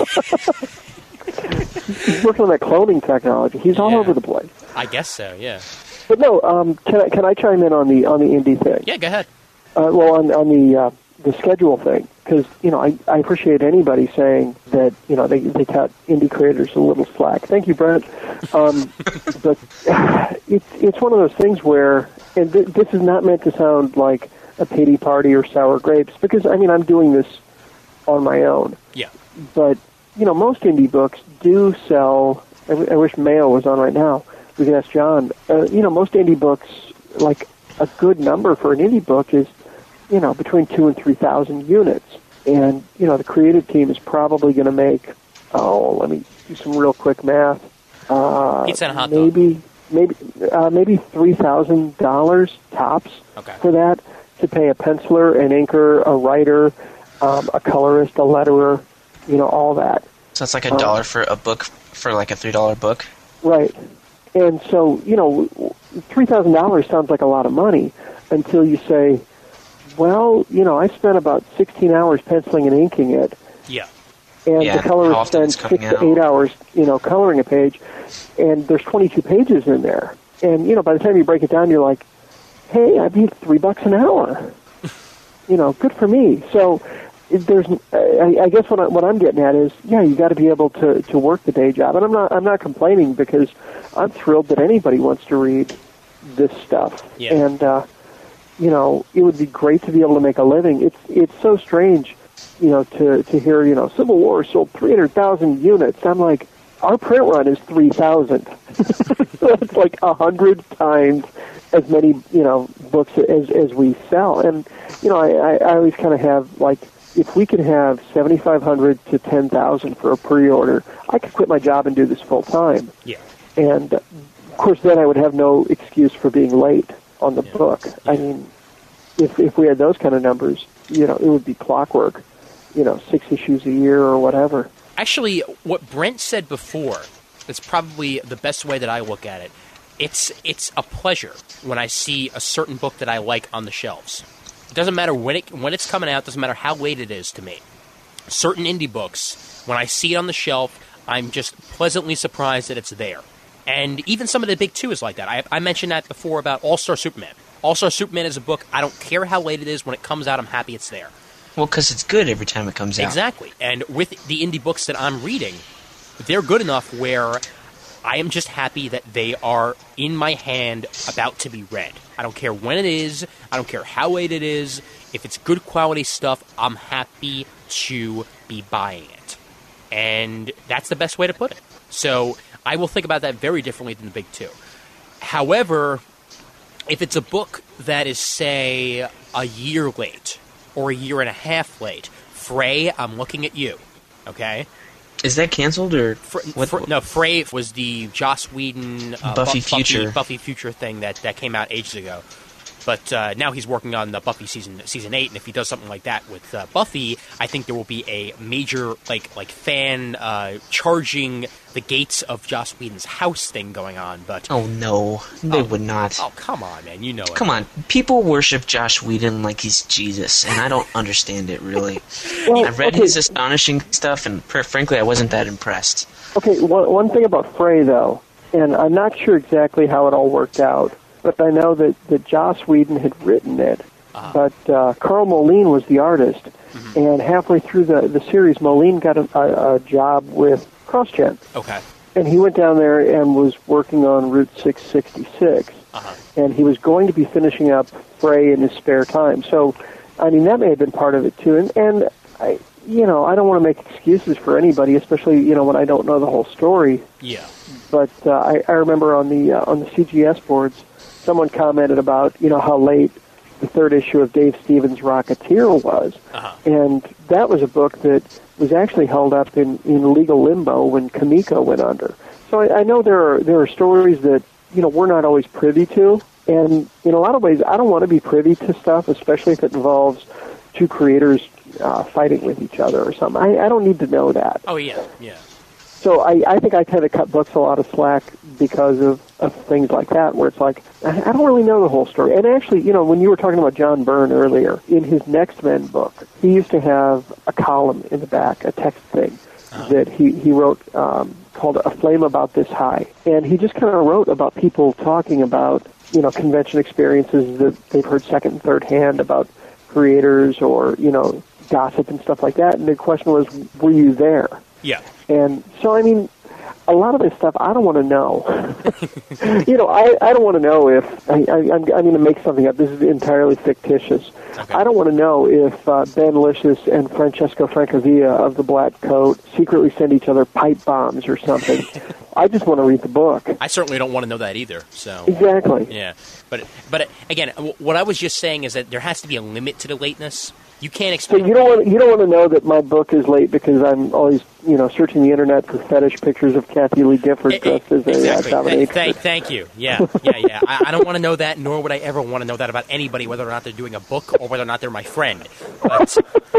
S3: He's working on that cloning technology. He's all
S2: Yeah.
S3: over the place.
S2: I guess so, yeah.
S3: But no, um, can I can I chime in on the on the indie thing?
S2: Yeah, go ahead.
S3: Uh, well, on on the uh, the schedule thing, because you know I, I appreciate anybody saying that you know they they cut indie creators a little slack. Thank you, Brent. Um, but uh, it's it's one of those things where, and th- this is not meant to sound like a pity party or sour grapes, because I mean I'm doing this on my own.
S2: Yeah.
S3: But you know most indie books do sell. I, w- I wish Mayo was on right now. We could ask John. Uh, you know most indie books, like a good number for an indie book is, you know, between two and three thousand units, and you know the creative team is probably going to make. Oh, let me do some real quick math. Uh,
S2: Pizza and a hot dog.
S3: maybe, maybe, uh, maybe three thousand dollars tops
S2: Okay.
S3: for that to pay a penciler, an inker, a writer, um, a colorist, a letterer, you know, all that.
S4: So it's like a dollar for a book, for like a three dollar book.
S3: Right, and so you know, three thousand dollars sounds like a lot of money until you say, well, you know, I spent about sixteen hours penciling and inking it,
S2: Yeah.
S3: and
S4: Yeah,
S3: the
S4: how
S3: colorist
S4: often
S3: spends
S4: it's coming
S3: six to
S4: out.
S3: eight hours, you know, coloring a page, and there's twenty-two pages in there. And, you know, by the time you break it down, you're like, hey, I made three bucks an hour. You know, good for me. So there's, I, I guess what, I, what I'm getting at is, yeah, you got to be able to, to work the day job. And I'm not, I'm not complaining because I'm thrilled that anybody wants to read this stuff.
S2: Yeah.
S3: And, uh, you know, it would be great to be able to make a living. It's it's so strange, you know, to, to hear, you know, Civil War sold three hundred thousand units. I'm like, our print run is three thousand. That's like a hundred times as many, you know, books as as we sell. And, you know, I, I always kind of have, like, if we could have seventy-five hundred to ten thousand for a pre-order, I could quit my job and do this full time.
S2: Yeah.
S3: And, of course, then I would have no excuse for being late on the
S2: Yeah.
S3: book. I mean, if if we had those kind of numbers, you know, it would be clockwork. You know, six issues a year or whatever.
S2: Actually, what Brent said before is probably the best way that I look at it. It's it's a pleasure when I see a certain book that I like on the shelves. It doesn't matter when it when it's coming out. Doesn't matter how late it is to me. Certain indie books, when I see it on the shelf, I'm just pleasantly surprised that it's there. And even some of the big two is like that. I, I mentioned that before about All-Star Superman. All-Star Superman is a book, I don't care how late it is. When it comes out, I'm happy it's there.
S4: Well, because it's good every time it comes out.
S2: Exactly. And with the indie books that I'm reading, they're good enough where I am just happy that they are in my hand about to be read. I don't care when it is. I don't care how late it is. If it's good quality stuff, I'm happy to be buying it. And that's the best way to put it. So I will think about that very differently than the big two. However, if it's a book that is, say, a year late or a year and a half late, Frey, I'm looking at you, okay?
S4: Is that canceled or
S2: Fr-
S4: what?
S2: Fr- no, Frey was the Joss Whedon uh,
S4: Buffy
S2: Bu-
S4: Future.
S2: Buffy, Buffy Future thing that, that came out ages ago. But uh, now he's working on the Buffy season season eight, and if he does something like that with uh, Buffy, I think there will be a major like like fan uh, charging the gates of Joss Whedon's house thing going on. But
S4: Oh no, they
S2: Oh.
S4: would not.
S2: oh come on, man, you know it.
S4: Come on, people worship Josh Whedon like he's Jesus, and I don't understand it really.
S3: Well,
S4: I read
S3: okay.
S4: his astonishing stuff, and per- frankly, I wasn't that impressed.
S3: Okay, one, one thing about Frey, though, and I'm not sure exactly how it all worked out, but I know that, that Joss Whedon had written it,
S2: Uh-huh.
S3: but uh, Carl Moline was the artist,
S2: Mm-hmm.
S3: and halfway through the, the series, Moline got a, a, a job with CrossGen,
S2: Okay.
S3: and he went down there and was working on Route six sixty-six,
S2: Uh-huh.
S3: and he was going to be finishing up Frey in his spare time. So, I mean, that may have been part of it, too. And, and I, you know, I don't want to make excuses for anybody, especially, you know, when I don't know the whole story.
S2: Yeah.
S3: But uh, I, I remember on the uh, on the C G S boards, someone commented about, you know, how late the third issue of Dave Stevens' Rocketeer was.
S2: Uh-huh.
S3: And that was a book that was actually held up in, in legal limbo when Kamiko went under. So I, I know there are there are stories that, you know, we're not always privy to. And in a lot of ways, I don't want to be privy to stuff, especially if it involves two creators uh, fighting with each other or something. I, I don't need to know that.
S2: Oh, yeah, yeah.
S3: So I, I think I tend to cut books a lot of slack because of, of things like that, where it's like, I, I don't really know the whole story. And actually, you know, when you were talking about John Byrne earlier, in his Next Men book, he used to have a column in the back, a text thing, uh-huh. that he, he wrote um, called A Flame About This High. And he just kind of wrote about people talking about, you know, convention experiences that they've heard second and third hand about creators or, you know, gossip and stuff like that. And the question was, were you there?
S2: Yeah.
S3: And so, I mean, a lot of this stuff I don't want to know. you know, I, I don't want to know if, I, I, I'm, I'm going to make something up. This is entirely fictitious. Okay. I don't want to know if uh, Ben Licious and Francesco Francavilla of the Black Coat secretly send each other pipe bombs or something. I just want to read the book.
S2: I certainly don't want to know that either. So
S3: Exactly.
S2: Yeah. But, but again, what I was just saying is that there has to be a limit to the lateness. You can't expect.
S3: So you don't want you don't want to know that my book is late because I'm always you know searching the internet for fetish pictures of Kathy Lee Gifford dressed as a
S2: exactly.
S3: uh, dominatrix.
S2: Thank, thank you. Yeah, yeah, yeah. I, I don't want to know that, nor would I ever want to know that about anybody, whether or not they're doing a book or whether or not they're my friend. But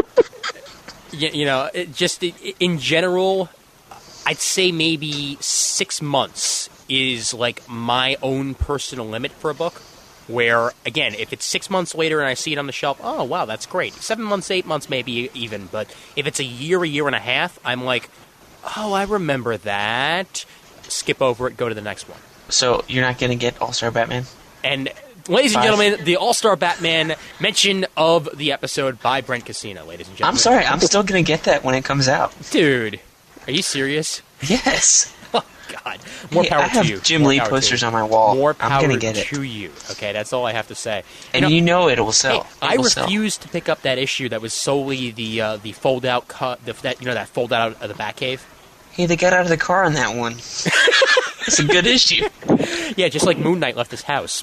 S2: you, you know, it just it, in general, I'd say maybe six months is like my own personal limit for a book. Where, again, if it's six months later and I see it on the shelf, oh, wow, that's great. Seven months, eight months, maybe even. But if it's a year, a year and a half, I'm like, oh, I remember that. Skip over it, go to the next one.
S4: So you're not going to get All-Star Batman?
S2: And, ladies and
S4: Five.
S2: gentlemen, the All-Star Batman mention of the episode by Brent Casino, ladies and gentlemen.
S4: I'm sorry, I'm still going to get that when it comes out.
S2: Dude, are you serious?
S4: Yes.
S2: Oh, God. More
S4: hey,
S2: power
S4: I have
S2: to you.
S4: Jim
S2: More
S4: Lee
S2: power
S4: posters
S2: to
S4: on my wall.
S2: More power
S4: I'm going to get it.
S2: to you. Okay, that's all I have to say.
S4: And you know, you know it will sell.
S2: Hey,
S4: it
S2: I
S4: will
S2: refused
S4: sell.
S2: to pick up that issue that was solely the uh, the fold out cut, the, that you know that fold out of the Batcave.
S4: Hey, they got out of the car on that one. It's a good issue.
S2: Yeah, just like Moon Knight left his house.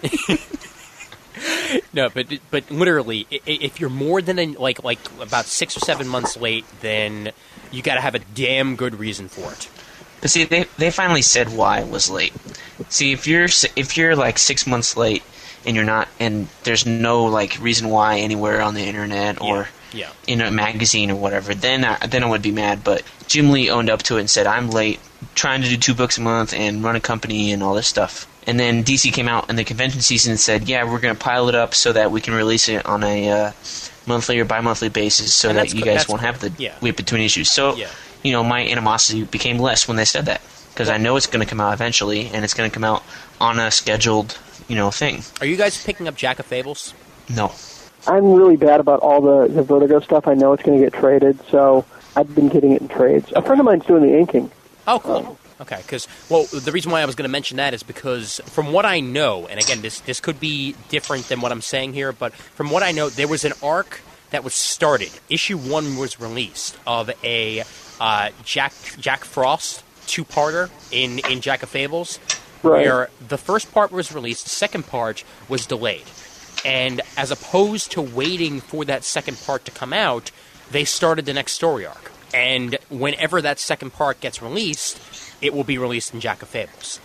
S2: No, but but literally, if you're more than a, like like about six or seven months late, then you got to have a damn good reason for it.
S4: But see, they they finally said why it was late. See, if you're if you're like six months late and you're not, and there's no like reason why anywhere on the internet or
S2: yeah. Yeah.
S4: in a magazine or whatever, then I, then I would be mad. But Jim Lee owned up to it and said, "I'm late, trying to do two books a month and run a company and all this stuff." And then D C came out in the convention season and said, "Yeah, we're going to pile it up so that we can release it on a uh, monthly or bi-monthly basis, so
S2: And
S4: that you
S2: cool.
S4: guys
S2: That's
S4: won't
S2: cool.
S4: have the
S2: Yeah.
S4: wait between issues." So.
S2: Yeah.
S4: You know, my animosity became less when they said that. Because I know it's going to come out eventually, and it's going to come out on a scheduled, you know, thing.
S2: Are you guys picking up Jack of Fables?
S4: No.
S3: I'm really bad about all the, the Vertigo stuff. I know it's going to get traded, so I've been getting it in trades. A friend of mine's doing the inking.
S2: Oh, cool. Okay, because, well, the reason why I was going to mention that is because from what I know, and again, this this could be different than what I'm saying here, but from what I know, there was an arc that was started. Issue one was released of a uh, Jack Jack Frost two-parter in, in Jack of Fables,
S3: Right.
S2: where the first part was released, the second part was delayed. And as opposed to waiting for that second part to come out, they started the next story arc. And whenever that second part gets released, it will be released in Jack of Fables.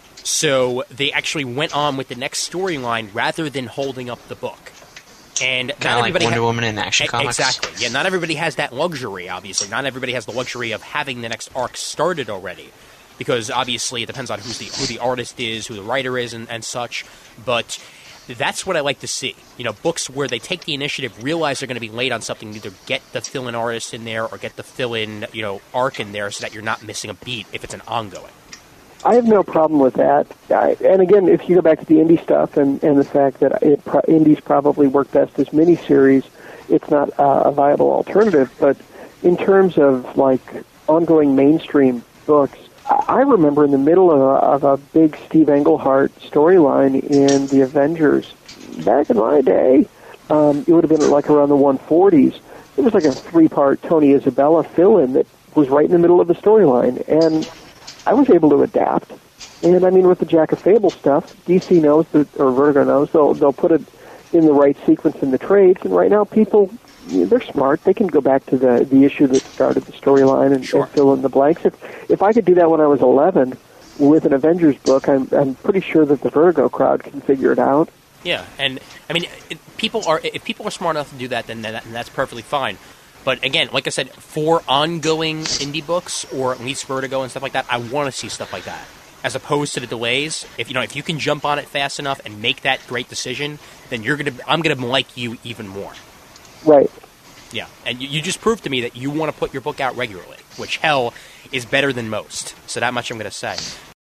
S2: So they actually went on with the next storyline rather than holding up the book. And not
S4: Kind of like
S2: everybody
S4: Wonder
S2: ha-
S4: Woman in Action
S2: E-
S4: Comics.
S2: Exactly. Yeah, not everybody has that luxury, obviously. Not everybody has the luxury of having the next arc started already. Because obviously it depends on who's the who the artist is, who the writer is, and, and such. But that's what I like to see. You know, books where they take the initiative, realize they're going to be late on something, either get the fill-in artist in there or get the fill-in, you know, arc in there so that you're not missing a beat if it's an ongoing.
S3: I have no problem with that. I, and again, if you go back to the indie stuff and, and the fact that it pro- indies probably work best as miniseries, it's not uh, a viable alternative. But in terms of, like, ongoing mainstream books, I, I remember in the middle of a, of a big Steve Englehart storyline in the Avengers, back in my day, um, it would have been like around the one forties. It was like a three-part Tony Isabella fill-in that was right in the middle of the storyline, and I was able to adapt. And I mean, with the Jack of Fable stuff, D C knows that, or Vertigo knows, they'll they'll put it in the right sequence in the trades. And right now, people, they're smart. They can go back to the the issue that started the storyline and,
S2: Sure.
S3: and fill in the blanks. If if I could do that when I was eleven with an Avengers book, I'm I'm pretty sure that the Vertigo crowd can figure it out.
S2: Yeah, and I mean, it, people are if people are smart enough to do that, then that, then that's perfectly fine. But again, like I said, for ongoing indie books or at least Vertigo and stuff like that, I want to see stuff like that. As opposed to the delays, if you know, if you can jump on it fast enough and make that great decision, then you're gonna, I'm gonna like you even more.
S3: Right.
S2: Yeah, and you, you just proved to me that you want to put your book out regularly, which hell is better than most. So that much I'm gonna say.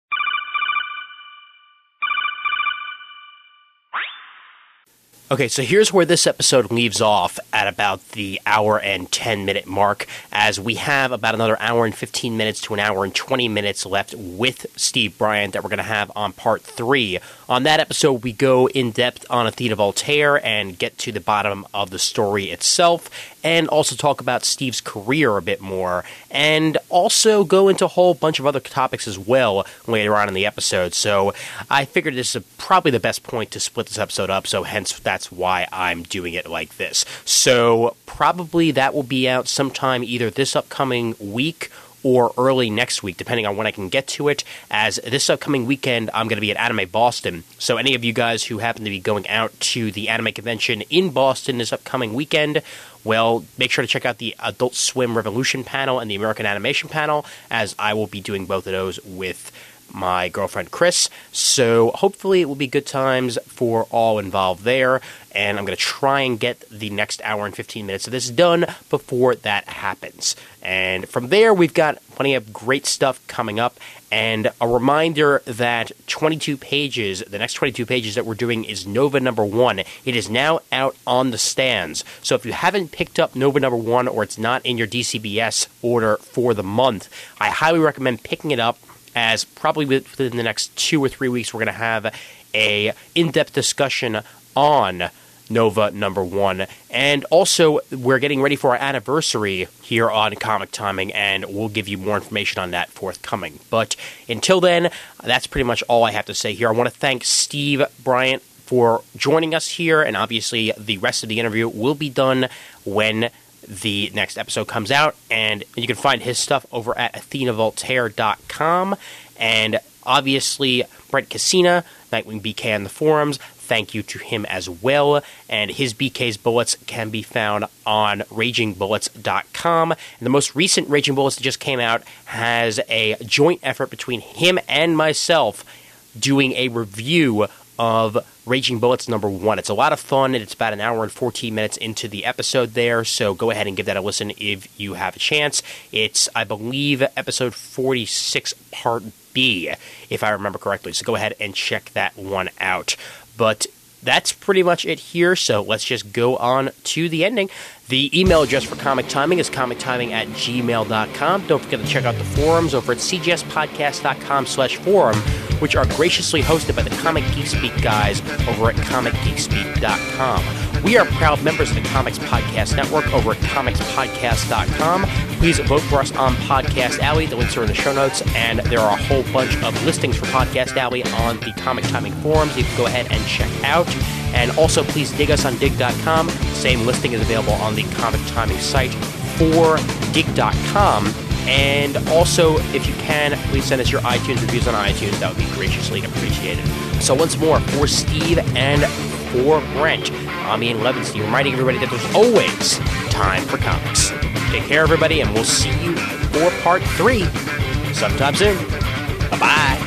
S2: Okay, so here's where this episode leaves off at about the hour and ten minute mark, as we have about another hour and fifteen minutes to an hour and twenty minutes left with Steve Bryant that we're going to have on part three. On that episode, we go in depth on Athena Voltaire and get to the bottom of the story itself, and also talk about Steve's career a bit more, and also go into a whole bunch of other topics as well later on in the episode. So I figured this is probably the best point to split this episode up, so hence that's why I'm doing it like this. So probably that will be out sometime either this upcoming week or early next week, depending on when I can get to it, as this upcoming weekend I'm going to be at Anime Boston. So any of you guys who happen to be going out to the anime convention in Boston this upcoming weekend, well, make sure to check out the Adult Swim Revolution panel and the American Animation panel, as I will be doing both of those with my girlfriend Chris. So hopefully it will be good times for all involved there, and I'm going to try and get the next hour and fifteen minutes of this done before that happens. And from there, we've got plenty of great stuff coming up, and a reminder that twenty-two pages, the next twenty-two pages that we're doing is Nova number one. It is now out on the stands. So if you haven't picked up Nova number one, or it's not in your D C B S order for the month, I highly recommend picking it up, as probably within the next two or three weeks we're going to have a in-depth discussion on Nova number one. And also, we're getting ready for our anniversary here on Comic Timing, and we'll give you more information on that forthcoming. But until then, that's pretty much all I have to say here. I want to thank Steve Bryant for joining us here, and obviously the rest of the interview will be done when the next episode comes out, and you can find his stuff over at athena voltaire dot com. And obviously, Brent Cassina, Nightwing B K on the forums, thank you to him as well. And his B K's Bullets can be found on raging bullets dot com. And the most recent Raging Bullets that just came out has a joint effort between him and myself doing a review of Raging Bullets number one. It's a lot of fun, and it's about an hour and fourteen minutes into the episode there, so go ahead and give that a listen if you have a chance. It's, I believe, episode forty-six, part B, if I remember correctly, so go ahead and check that one out. But that's pretty much it here, so let's just go on to the ending. The email address for Comic Timing is comic timing at gmail dot com. Don't forget to check out the forums over at c g s podcast dot com slash forum, which are graciously hosted by the Comic Geek Speak guys over at comic geek speak dot com. We are proud members of the Comics Podcast Network over at comics podcast dot com. Please vote for us on Podcast Alley. The links are in the show notes, and there are a whole bunch of listings for Podcast Alley on the Comic Timing forums you can go ahead and check out. And also, please dig us on dig dot com. Same listing is available on the Comic Timing site for dig dot com. And also, if you can, please send us your iTunes reviews on iTunes. That would be graciously appreciated. So once more, for Steve and for Brent, I'm Ian Levinstein, reminding everybody that there's always time for comics. Take care, everybody, and we'll see you for part three sometime soon. Bye-bye.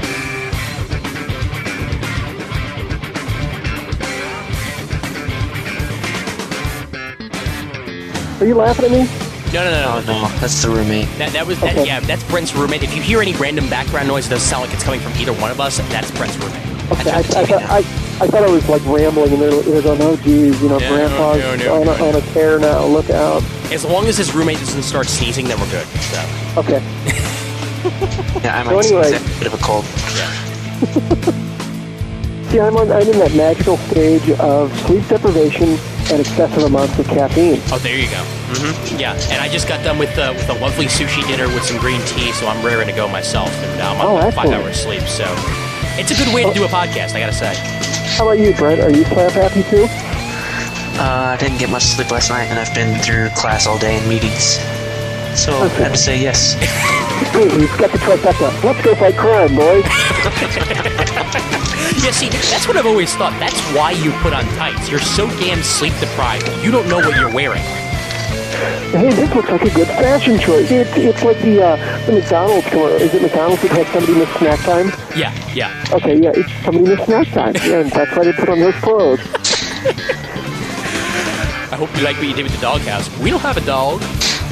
S3: Are you laughing at me?
S2: No, no, no, no.
S4: No, that's the roommate.
S2: That, that was, that,
S3: Okay.
S2: yeah, that's Brent's roommate. If you hear any random background noise that doesn't sound like it's coming from either one of us, that's Brent's roommate.
S3: Okay, I, I, thought, I, I thought I was like rambling, and they're, they're going, oh, geez, you know,
S2: No,
S3: Grandpa's
S2: no, no,
S3: on,
S2: no.
S3: a, on a tear now, look out.
S2: As long as his roommate doesn't start sneezing, then we're good. So.
S3: Okay.
S4: Yeah, I
S3: So
S4: might
S3: anyway.
S4: a bit of a cold.
S3: See, I'm, on, I'm in that magical stage of sleep deprivation and excessive amounts of caffeine.
S2: Oh, there you go. Mm-hmm. Yeah, and I just got done with uh, with a lovely sushi dinner with some green tea, so I'm raring to go myself, and now I'm on
S3: Oh,
S2: like five
S3: excellent.
S2: hours sleep. So it's a good way to do a podcast, I gotta say.
S3: How about you, Brent? Are you slap happy too?
S4: Uh, I didn't get much sleep last night, and I've been through class all day in meetings. So I
S3: Okay.
S4: had to say yes.
S3: Hey, we've got the trifecta. Let's go fight crime, boys.
S2: Yeah, see, that's what I've always thought. That's why you put on tights. You're so damn sleep deprived. You don't know what you're wearing.
S3: Hey, this looks like a good fashion choice. It's, it's like the, uh, the McDonald's commercial. Is it McDonald's that has somebody miss snack time?
S2: Yeah, yeah.
S3: Okay, yeah, it's somebody miss snack time. Yeah, and that's why they put on those clothes.
S2: I hope you like what you did with the doghouse. We don't have a dog.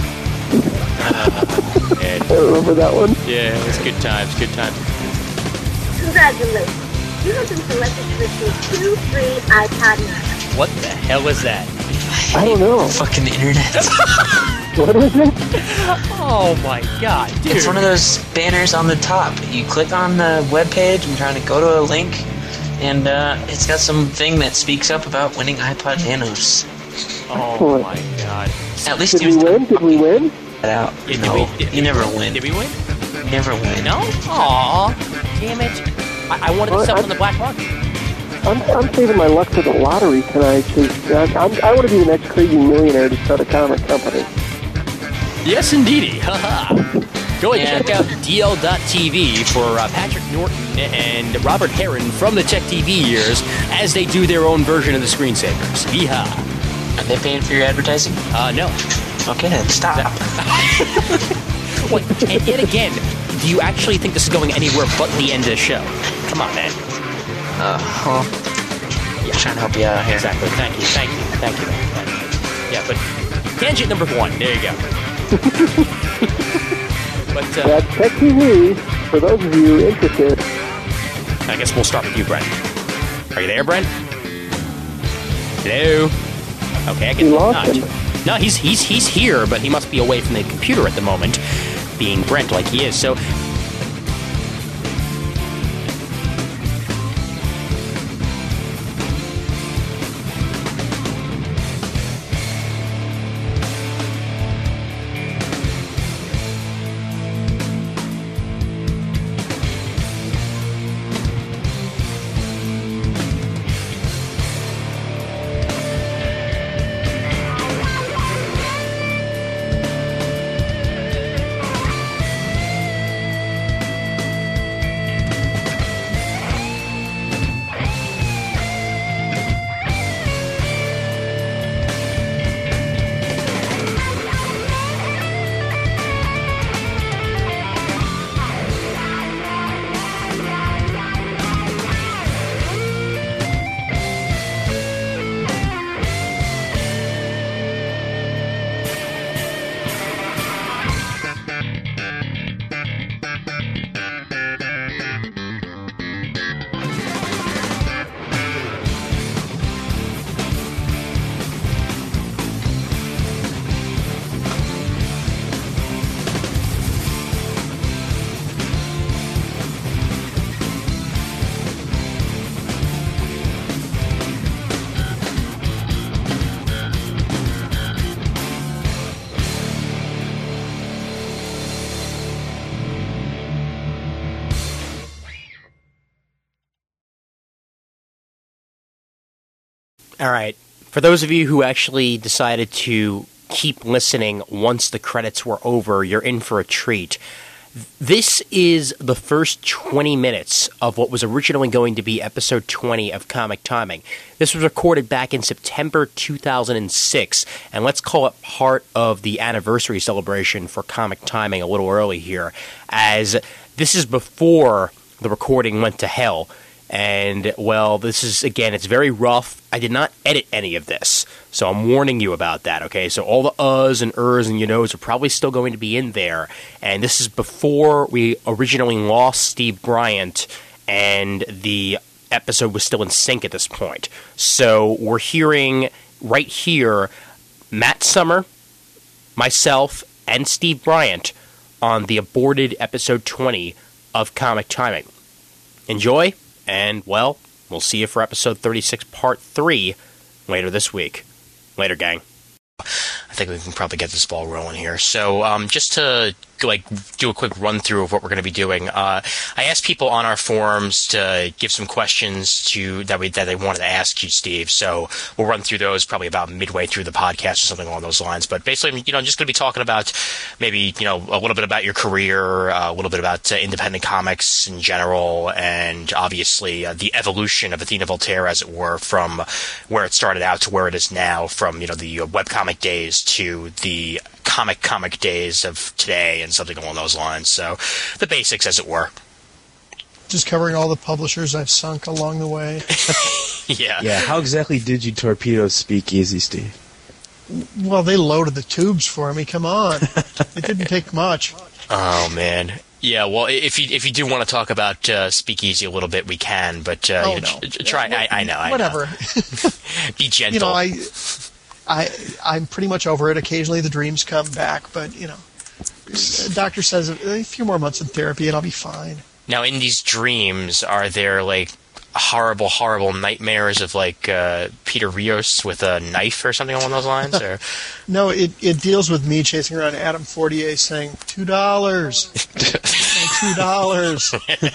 S2: Uh, and,
S3: I remember that one.
S2: yeah, it's good times, good times.
S5: Congratulations. You have been selected to receive two free iPod Nano.
S2: What the hell is that?
S3: I don't know.
S4: Fucking internet.
S3: What was it?
S2: Oh my god, dude.
S4: It's one of those banners on the top. You click on the webpage and trying to go to a link, and uh, it's got something that speaks up about winning iPod Nanos.
S2: Oh my god.
S4: At least
S3: Did
S4: you
S3: we win? Did we win?
S4: that out.
S2: Yeah, did
S4: no,
S2: we, did,
S4: you never win.
S2: Did we win?
S4: You never win.
S2: No? Aw, damn it. I, I wanted to
S3: Well,
S2: sell
S3: I-
S2: on the black market.
S3: I'm, I'm saving my luck for the lottery tonight because I'm, I'm, I want to be the next crazy millionaire to start a comic company.
S2: Yes, indeedy. Haha. Go and
S4: Yeah.
S2: check out D L dot T V for uh, Patrick Norton and Robert Heron from the Tech T V years as they do their own version of the screensavers. Yeehaw.
S4: Are they paying for your advertising?
S2: Uh, no.
S4: Okay, then stop.
S2: Wait, and yet again, do you actually think this is going anywhere but the end of the show? Come on, man.
S4: Uh, well,
S2: Yeah.
S4: trying to help you out here.
S2: Exactly. Thank you. Thank you. Thank you. Thank you. Yeah, but tangent number one. There you go. But uh,
S3: That's Tech T V for those of you interested.
S2: I guess we'll start with you, Brent. Are you there, Brent? Hello. Okay, I guess
S3: We
S2: he's
S3: lost
S2: not.
S3: him.
S2: No, he's he's he's here, but he must be away from the computer at the moment, being Brent like he is. So. All right. For those of you who actually decided to keep listening once the credits were over, you're in for a treat. This is the first twenty minutes of what was originally going to be episode twenty of Comic Timing. This was recorded back in September two thousand six, and let's call it part of the anniversary celebration for Comic Timing a little early here, as this is before the recording went to hell. And, well, this is, again, it's very rough. I did not edit any of this, so I'm warning you about that, okay? So all the uhs and ers and you knows are probably still going to be in there. And this is before we originally lost Steve Bryant, and the episode was still in sync at this point. So we're hearing right here Matt Summer, myself, and Steve Bryant on the aborted episode twenty of Comic Timing. Enjoy, and, well, we'll see you for episode thirty-six, part three, later this week. Later, gang. I think we can probably get this ball rolling here. So, um, just to like do a quick run through of what we're going to be doing, uh, I asked people on our forums to give some questions to that we that they wanted to ask you, Steve. So we'll run through those probably about midway through the podcast or something along those lines. But basically, you know, I'm just going to be talking about maybe you know a little bit about your career, uh, a little bit about uh, independent comics in general, and obviously uh, the evolution of Athena Voltaire, as it were, from where it started out to where it is now, from you know the uh, webcomic days to the comic comic days of today and something along those lines. So the basics, as it were.
S6: Just covering all the publishers I've sunk along the way.
S2: yeah.
S7: Yeah, how exactly did you torpedo Speakeasy, Steve?
S6: Well, they loaded the tubes for me. Come on. It didn't take much.
S2: Oh, man. Yeah, well, if you if you do want to talk about uh, Speakeasy a little bit, we can, but uh,
S6: oh,
S2: you know,
S6: no.
S2: try.
S6: Yeah,
S2: I, I know. I
S6: whatever.
S2: Know. Be gentle.
S6: You know, I... I, I'm pretty much over it. Occasionally the dreams come back, but, you know, the doctor says a few more months in therapy and I'll be fine.
S2: Now, in these dreams, are there, like, horrible, horrible nightmares of, like, uh, Peter Rios with a knife or something along those lines? Or
S6: No, it, it deals with me chasing around Adam Fortier saying, two dollars. two dollars.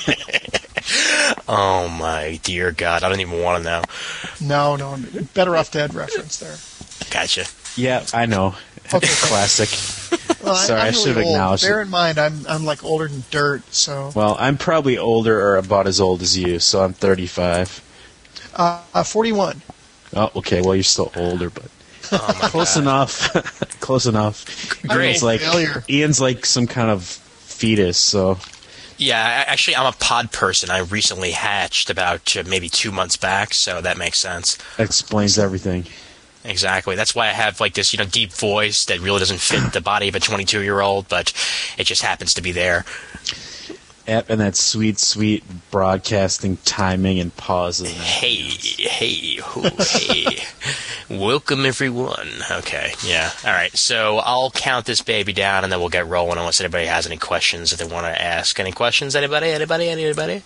S2: Oh, my dear God. I don't even want to know.
S6: No, no. Better Off Dead reference there.
S2: Gotcha.
S7: Yeah, I know.
S6: Okay.
S7: Classic.
S6: Well,
S7: Sorry,
S6: I,
S7: I
S6: I'm
S7: should have
S6: really old.
S7: acknowledged
S6: Bear
S7: it.
S6: in mind, I'm I'm like older than dirt, so...
S7: Well, I'm probably older or about as old as you, so I'm thirty-five.
S6: Uh, uh, forty-one.
S7: Oh, okay, well, you're still older, but...
S2: Oh, my
S7: Close
S2: God.
S7: enough. Close enough.
S2: Great.
S7: Ian's like,
S6: Failure.
S7: Ian's like some kind of fetus, so...
S2: Yeah, I- actually, I'm a pod person. I recently hatched about uh, maybe two months back, so that makes sense.
S7: Explains everything.
S2: Exactly. That's why I have like this, you know, deep voice that really doesn't fit the body of a twenty-two-year-old, but it just happens to be there.
S7: Yep, and that sweet, sweet broadcasting timing and pauses.
S2: Hey, hey, hoo, hey. Welcome, everyone. Okay, yeah. All right, so I'll count this baby down, and then we'll get rolling unless anybody has any questions that they want to ask. Any questions? Anybody? Anybody? Anybody?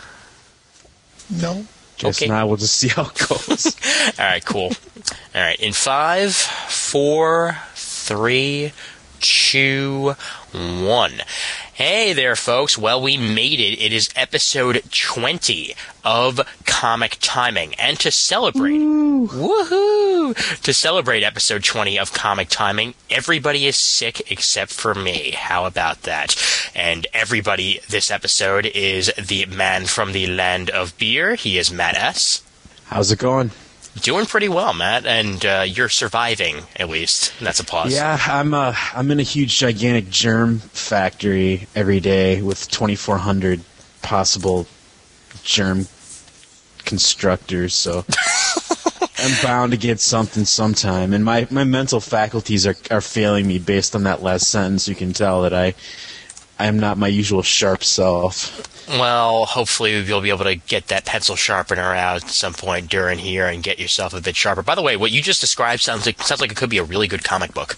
S6: No.
S7: Guess
S2: Okay.
S7: now we'll just see how it goes.
S2: All right, cool. All right, in five, four, three, two, one. Hey there, folks. Well, we made it. It is episode twenty of Comic Timing. And to celebrate, woohoo! To celebrate episode twenty of Comic Timing, everybody is sick except for me. How about that? And everybody this episode is the man from the land of beer. He is Matt S.
S7: How's it going?
S2: Doing pretty well, Matt, and uh, you're surviving, at least. That's a pause.
S7: Yeah, I'm uh, I'm in a huge, gigantic germ factory every day with twenty-four hundred possible germ constructors, so I'm bound to get something sometime. And my, my mental faculties are, are failing me based on that last sentence. You can tell that I I am not my usual sharp self.
S2: Well, hopefully you'll be able to get that pencil sharpener out at some point during here and get yourself a bit sharper. By the way, what you just described sounds like sounds like it could be a really good comic book.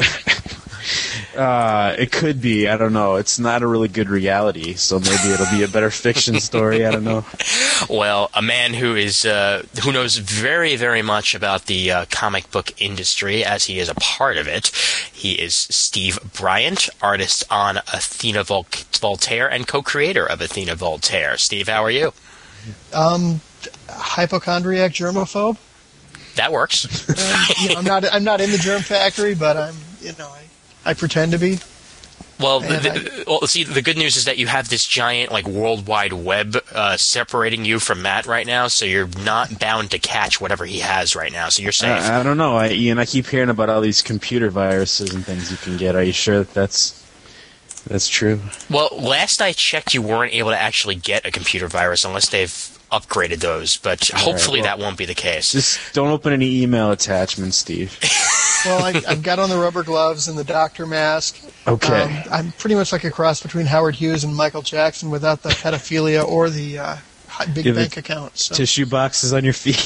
S7: Uh, it could be. I don't know. It's not a really good reality, so maybe it'll be a better fiction story. I don't know.
S2: Well, a man who is uh, who knows very, very much about the uh, comic book industry, as he is a part of it. He is Steve Bryant, artist on Athena Vol- Voltaire and co-creator of Athena Voltaire. Steve, how are you?
S6: Um, hypochondriac germaphobe.
S2: That works.
S6: Um, you know, I'm not. I'm not in the germ factory, but I'm. You know, I, I pretend to be.
S2: Well, the,
S6: And
S2: the, well, see, the good news is that you have this giant, like, worldwide web uh, separating you from Matt right now, so you're not bound to catch whatever he has right now, so you're safe.
S7: I, I don't know, I, Ian. I keep hearing about all these computer viruses and things you can get. Are you sure that that's that's true?
S2: Well, last I checked, you weren't able to actually get a computer virus unless they've upgraded those, but hopefully
S7: well,
S2: that won't be the case.
S7: Just don't open any email attachments, Steve.
S6: Well, I, I've got on the rubber gloves and the doctor mask.
S7: Okay.
S6: Um, I'm pretty much like a cross between Howard Hughes and Michael Jackson without the pedophilia or the uh, big
S7: Give
S6: bank
S7: it
S6: account. So.
S7: Tissue boxes on your feet.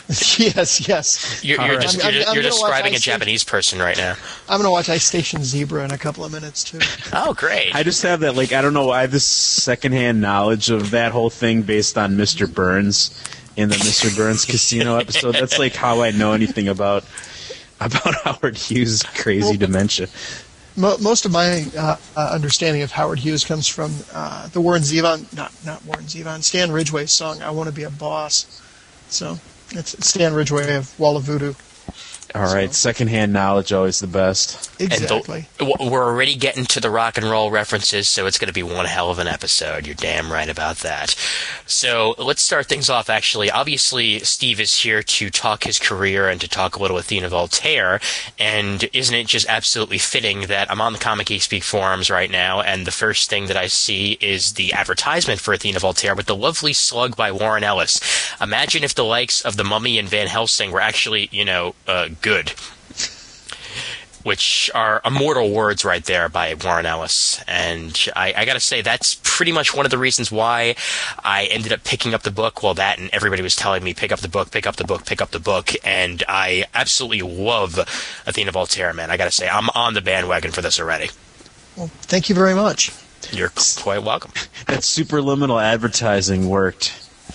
S6: yes, yes.
S2: You're, you're,
S7: All
S2: just,
S6: right.
S2: you're,
S6: I'm- I'm
S2: you're
S6: gonna watch
S2: describing a
S6: Ice Age.
S2: Japanese person right now.
S6: I'm going to watch Ice Station Zebra in a couple of minutes, too.
S2: Oh, great.
S7: I just have that, like, I don't know, I have this secondhand knowledge of that whole thing based on Mister Burns in the Mister Burns Casino episode. That's, like, how I know anything about about Howard Hughes' crazy dementia.
S6: Mo- most of my uh, uh, understanding of Howard Hughes comes from uh, the Warren Zevon, not not Warren Zevon, Stan Ridgway's song "I Want to Be a Boss." So it's Stan Ridgway of Wall of Voodoo.
S7: All right, secondhand knowledge always the best.
S6: Exactly.
S2: And the, w- we're already getting to the rock and roll references, so it's going to be one hell of an episode. You're damn right about that. So let's start things off, actually. Obviously, Steve is here to talk his career and to talk a little Athena Voltaire, and isn't it just absolutely fitting that I'm on the Comic Geek Speak forums right now, and the first thing that I see is the advertisement for Athena Voltaire with the lovely slug by Warren Ellis. Imagine if the likes of The Mummy and Van Helsing were actually, you know, uh, good. Which are immortal words right there by Warren Ellis. And I, I gotta say, that's pretty much one of the reasons why I ended up picking up the book. Well, that and everybody was telling me, pick up the book, pick up the book, pick up the book. And I absolutely love Athena Voltaire, man. I gotta say, I'm on the bandwagon for this already.
S6: Well, thank you very much.
S2: You're quite welcome.
S7: That superliminal advertising worked.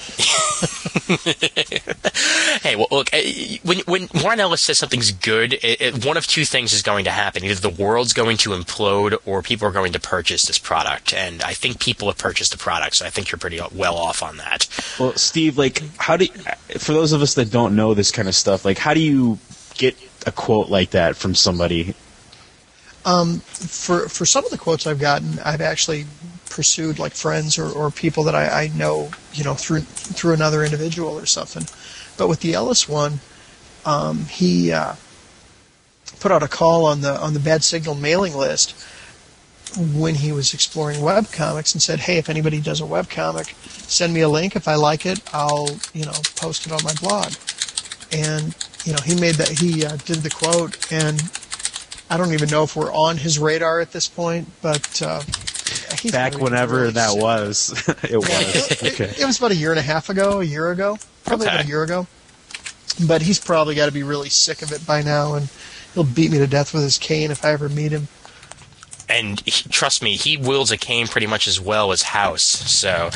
S2: Hey, well, look, eh, when when Warren Ellis says something's good, it, it, one of two things is going to happen. Either the world's going to implode or people are going to purchase this product. And I think people have purchased the product, so I think you're pretty well off on that.
S7: Well, Steve, like, how do you, for those of us that don't know this kind of stuff, like, how do you get a quote like that from somebody?
S6: Um, for for some of the quotes I've gotten, I've actually pursued like friends or, or people that I, I know, you know, through through another individual or something. But with the Ellis one, um, he uh, put out a call on the on the Bad Signal mailing list when he was exploring webcomics and said, "Hey, if anybody does a webcomic, send me a link. If I like it, I'll you know post it on my blog." And you know, he made that he uh, did the quote, and I don't even know if we're on his radar at this point, but uh, he's
S7: Back whenever
S6: really
S7: that
S6: sick.
S7: was. It was.
S6: It,
S7: Okay.
S6: it, it was about a year and a half ago, a year ago, probably
S2: Okay.
S6: about a year ago. But he's probably got to be really sick of it by now, and he'll beat me to death with his cane if I ever meet him.
S2: And he, trust me, he wields a cane pretty much as well as House, so...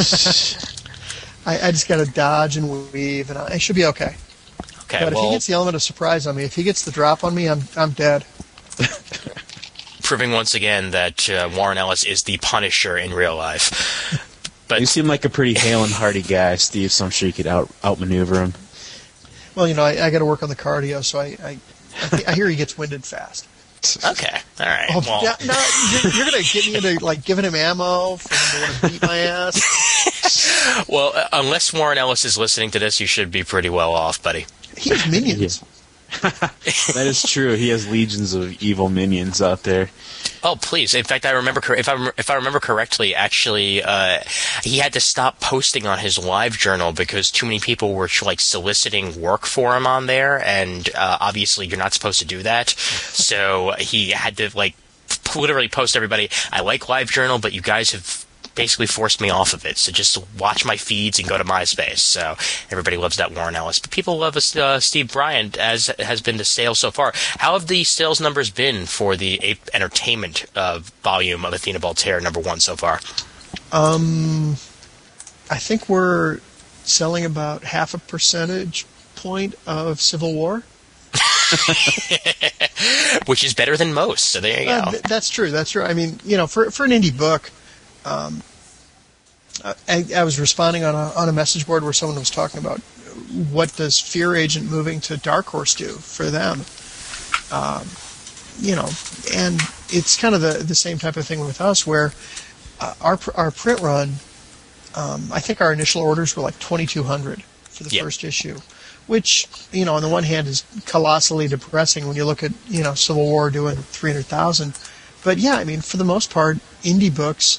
S6: I, I just got to dodge and weave, and I, I should be okay.
S2: Okay,
S6: But if
S2: well...
S6: he gets the element of surprise on me, if he gets the drop on me, I'm I'm dead.
S2: proving once again that uh, Warren Ellis is the Punisher in real life. But
S7: You seem like a pretty hale and hearty guy, Steve, so I'm sure you could out outmaneuver him.
S6: Well, you know, I, I got to work on the cardio, so I I, I, th- I hear he gets winded fast.
S2: okay, all right.
S6: Oh,
S2: well,
S6: yeah, no, you're, you're going to get me into like giving him ammo for him to want to beat my ass.
S2: well, uh, unless Warren Ellis is listening to this, you should be pretty well off, buddy.
S6: He has minions.
S7: That is true. He has legions of evil minions out there.
S2: Oh, please! In fact, I remember cor- if I rem- if I remember correctly, actually, uh, he had to stop posting on his live journal because too many people were like soliciting work for him on there, and uh, obviously you're not supposed to do that. So he had to like p- literally post everybody. I like LiveJournal, but you guys have basically forced me off of it. So just watch my feeds and go to MySpace. So everybody loves that Warren Ellis, but people love uh, Steve Bryant, as has been the sales so far. How have the sales numbers been for the Ape Entertainment uh, volume of Athena Voltaire number one so far?
S6: Um, I think we're selling about half a percentage point of Civil War.
S2: Which is better than most. So there you go.
S6: Uh, th- that's true. That's true. I mean, you know, for for an indie book, um, I, I was responding on a on a message board where someone was talking about what does Fear Agent moving to Dark Horse do for them. Um, you know, and it's kind of the the same type of thing with us, where uh, our pr- our print run, um, I think our initial orders were like twenty-two hundred for the
S2: Yep.
S6: first issue. Which, you know, on the one hand is colossally depressing when you look at, you know, Civil War doing three hundred thousand. But yeah, I mean, for the most part, indie books,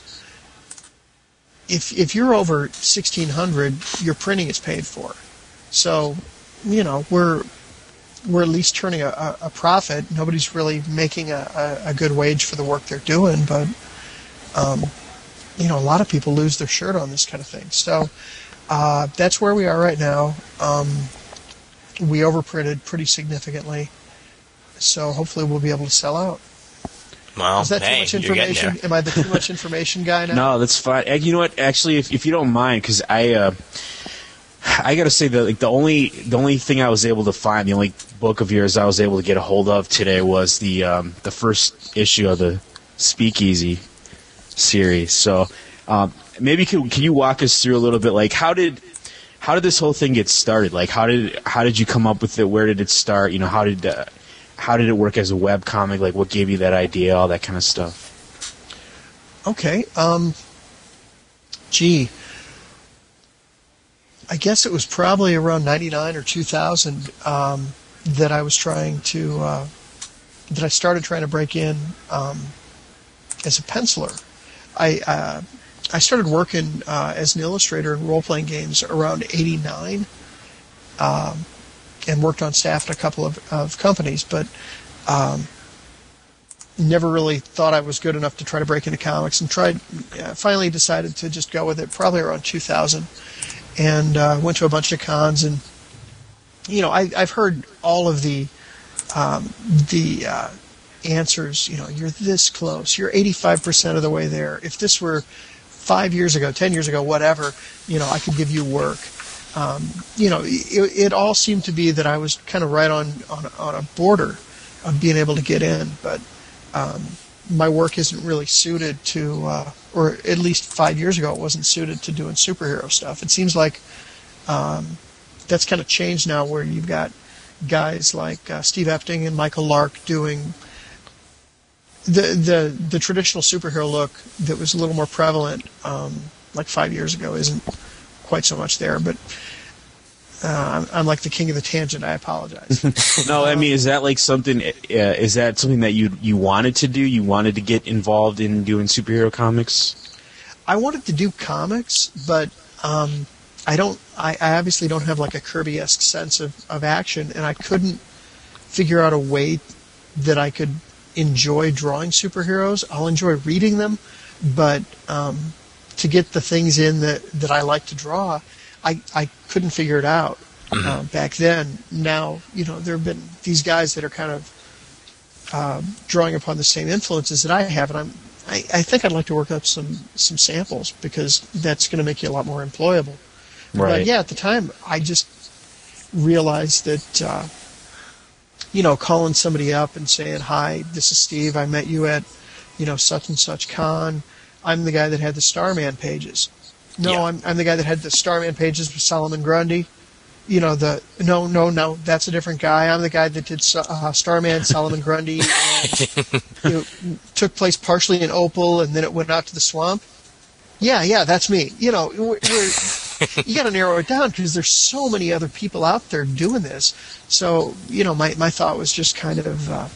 S6: if if you're over sixteen hundred, your printing is paid for. So, you know, we're we're at least turning a, a, a profit. Nobody's really making a, a, a good wage for the work they're doing, but, um, you know, a lot of people lose their shirt on this kind of thing. So uh, that's where we are right now. Um, we overprinted pretty significantly, so hopefully we'll be able to sell out.
S2: Well,
S6: Is that
S2: hey,
S6: too much
S2: you're getting
S6: information?
S2: there.
S6: Am I the too much information guy now?
S7: No, that's fine. Eh, You know what? Actually, if if you don't mind, because I, uh, I gotta say that like the only the only thing I was able to find, the only book of yours I was able to get a hold of today was the um, the first issue of the Speakeasy series. So um, maybe can can you walk us through a little bit? Like how did how did this whole thing get started? Like how did how did you come up with it? Where did it start? You know, how did uh, how did it work as a web comic? Like what gave you that idea? All that kind of stuff.
S6: Okay. Um, gee. I guess it was probably around ninety-nine or two thousand um, that I was trying to, uh, that I started trying to break in um, as a penciler. I uh, I started working uh, as an illustrator in role-playing games around eighty-nine um, and worked on staff at a couple of, of companies, but um, never really thought I was good enough to try to break into comics, and tried. Uh, finally decided to just go with it probably around two thousand. And uh, went to a bunch of cons, and you know, I, I've heard all of the um, the uh, answers. You know, you're this close. You're eighty-five percent of the way there. If this were five years ago, ten years ago, whatever, you know, I could give you work. Um, you know, it, it all seemed to be that I was kind of right on on, on a border of being able to get in, but um, my work isn't really suited to. Uh, or at least five years ago, it wasn't suited to doing superhero stuff. It seems like um, that's kind of changed now, where you've got guys like uh, Steve Epting and Michael Lark doing the the the traditional superhero look that was a little more prevalent um, like five years ago isn't quite so much there. But uh, I'm, I'm like the king of the tangent. I apologize.
S7: No, I mean, is that like something? Uh, is that something that you you wanted to do? You wanted to get involved in doing superhero comics?
S6: I wanted to do comics, but um, I don't. I, I obviously don't have like a Kirby-esque sense of, of action, and I couldn't figure out a way that I could enjoy drawing superheroes. I'll enjoy reading them, but um, to get the things in that, that I like to draw, I, I couldn't figure it out mm-hmm. uh, back then. Now, you know, there have been these guys that are kind of uh, drawing upon the same influences that I have, and I'm, I, I think I'd like to work up some, some samples, because that's going to make you a lot more employable.
S7: Right.
S6: But yeah, at the time, I just realized that, uh, you know, calling somebody up and saying, "Hi, this is Steve. I met you at, you know, such and such con. I'm the guy that had the Starman pages." No, yeah. I'm I'm the guy that had the Starman pages with Solomon Grundy. You know, the no, no, no, that's a different guy. I'm the guy that did uh, Starman, Solomon Grundy. And, you know, took place partially in Opal, and then it went out to the swamp. Yeah, yeah, that's me. You know, we're, we're, you got to narrow it down, because there's so many other people out there doing this. So, you know, my my thought was just kind of uh,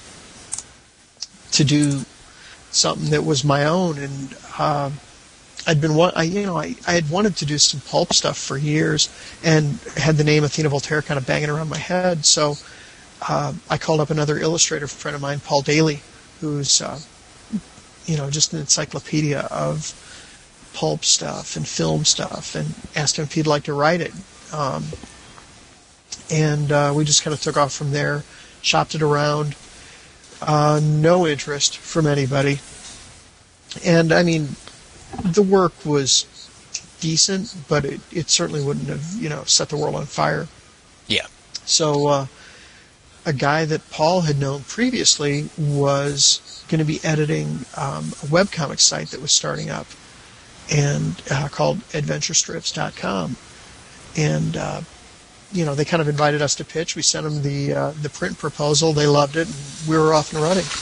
S6: to do something that was my own, and. Uh, I'd been, I, you know, I, I had wanted to do some pulp stuff for years, and had the name Athena Voltaire kind of banging around my head. So uh, I called up another illustrator friend of mine, Paul Daly, who's, uh, you know, just an encyclopedia of pulp stuff and film stuff, and asked him if he'd like to write it. Um, and uh, we just kind of took off from there, shopped it around. Uh, no interest from anybody. And I mean, the work was decent, but it, it certainly wouldn't have, you know, set the world on fire.
S2: Yeah.
S6: So uh, a guy that Paul had known previously was going to be editing um, a webcomic site that was starting up, and uh, called adventure strips dot com. And, uh, you know, they kind of invited us to pitch. We sent them the uh, the print proposal. They loved it, and we were off and running.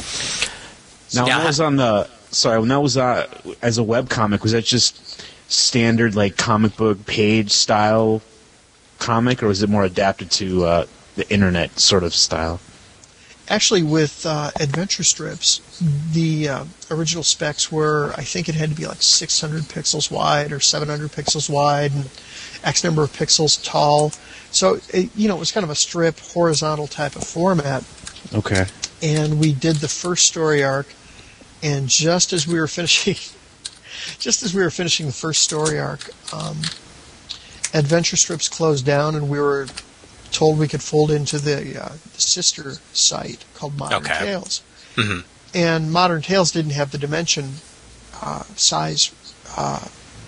S7: Now,
S2: Yeah.
S7: that was on the... Sorry, when that was uh, as a webcomic, was that just standard, like, comic book page style comic, or was it more adapted to uh, the internet sort of style?
S6: Actually, with uh, Adventure Strips, the uh, original specs were, I think it had to be like six hundred pixels wide or seven hundred pixels wide, and X number of pixels tall. So, it, you know, it was kind of a strip, horizontal type of format.
S7: Okay.
S6: And we did the first story arc, and just as we were finishing, just as we were finishing the first story arc, um, Adventure Strips closed down, and we were told we could fold into the, uh, the sister site called Modern
S2: Okay.
S6: Tales.
S2: Mm-hmm.
S6: And Modern Tales didn't have the dimension uh, size uh,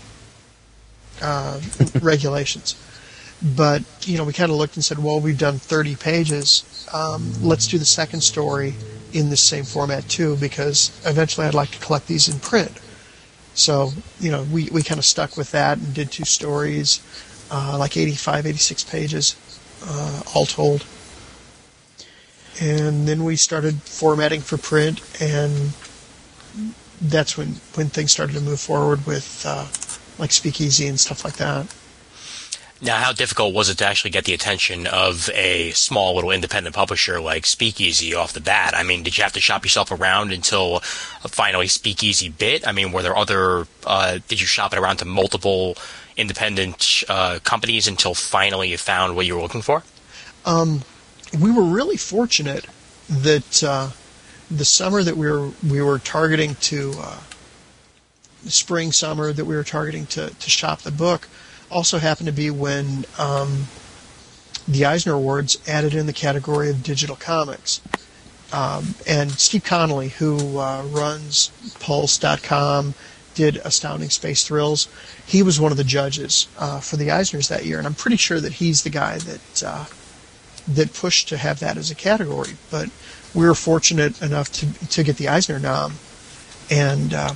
S6: uh, regulations. But, you know, we kind of looked and said, well, we've done thirty pages. Um, let's do the second story in the same format, too, because eventually I'd like to collect these in print. So, you know, we, we kind of stuck with that and did two stories, uh, like eighty-five, eighty-six pages, uh, all told. And then we started formatting for print, and that's when, when things started to move forward with, uh, like, Speakeasy and stuff like that.
S2: Now, how difficult was it to actually get the attention of a small little independent publisher like Speakeasy off the bat? I mean, did you have to shop yourself around until finally Speakeasy bit? I mean, were there other, uh, did you shop it around to multiple independent uh, companies until finally you found what you were looking for?
S6: Um, we were really fortunate that uh, the summer that we were we were targeting to, uh, spring, summer that we were targeting to, to shop the book, also happened to be when um, the Eisner Awards added in the category of digital comics. Um, and Steve Connolly, who uh, runs Pulse dot com, did Astounding Space Thrills, he was one of the judges uh, for the Eisners that year. And I'm pretty sure that he's the guy that uh, that pushed to have that as a category. But we were fortunate enough to, to get the Eisner nom. And uh,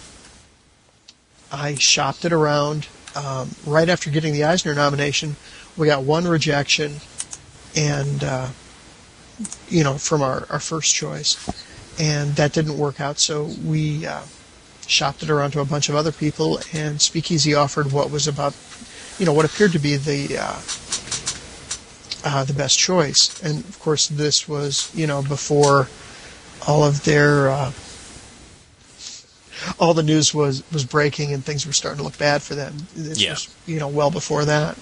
S6: I shopped it around. Um, right after getting the Eisner nomination, we got one rejection, and uh, you know, from our, our first choice, and that didn't work out. So we uh, shopped it around to a bunch of other people, and Speakeasy offered what was about, you know, what appeared to be the uh, uh, the best choice. And of course, this was, you know, before all of their uh, all the news was, was breaking and things were starting to look bad for them. This
S2: Yeah.
S6: was, you know, well before that.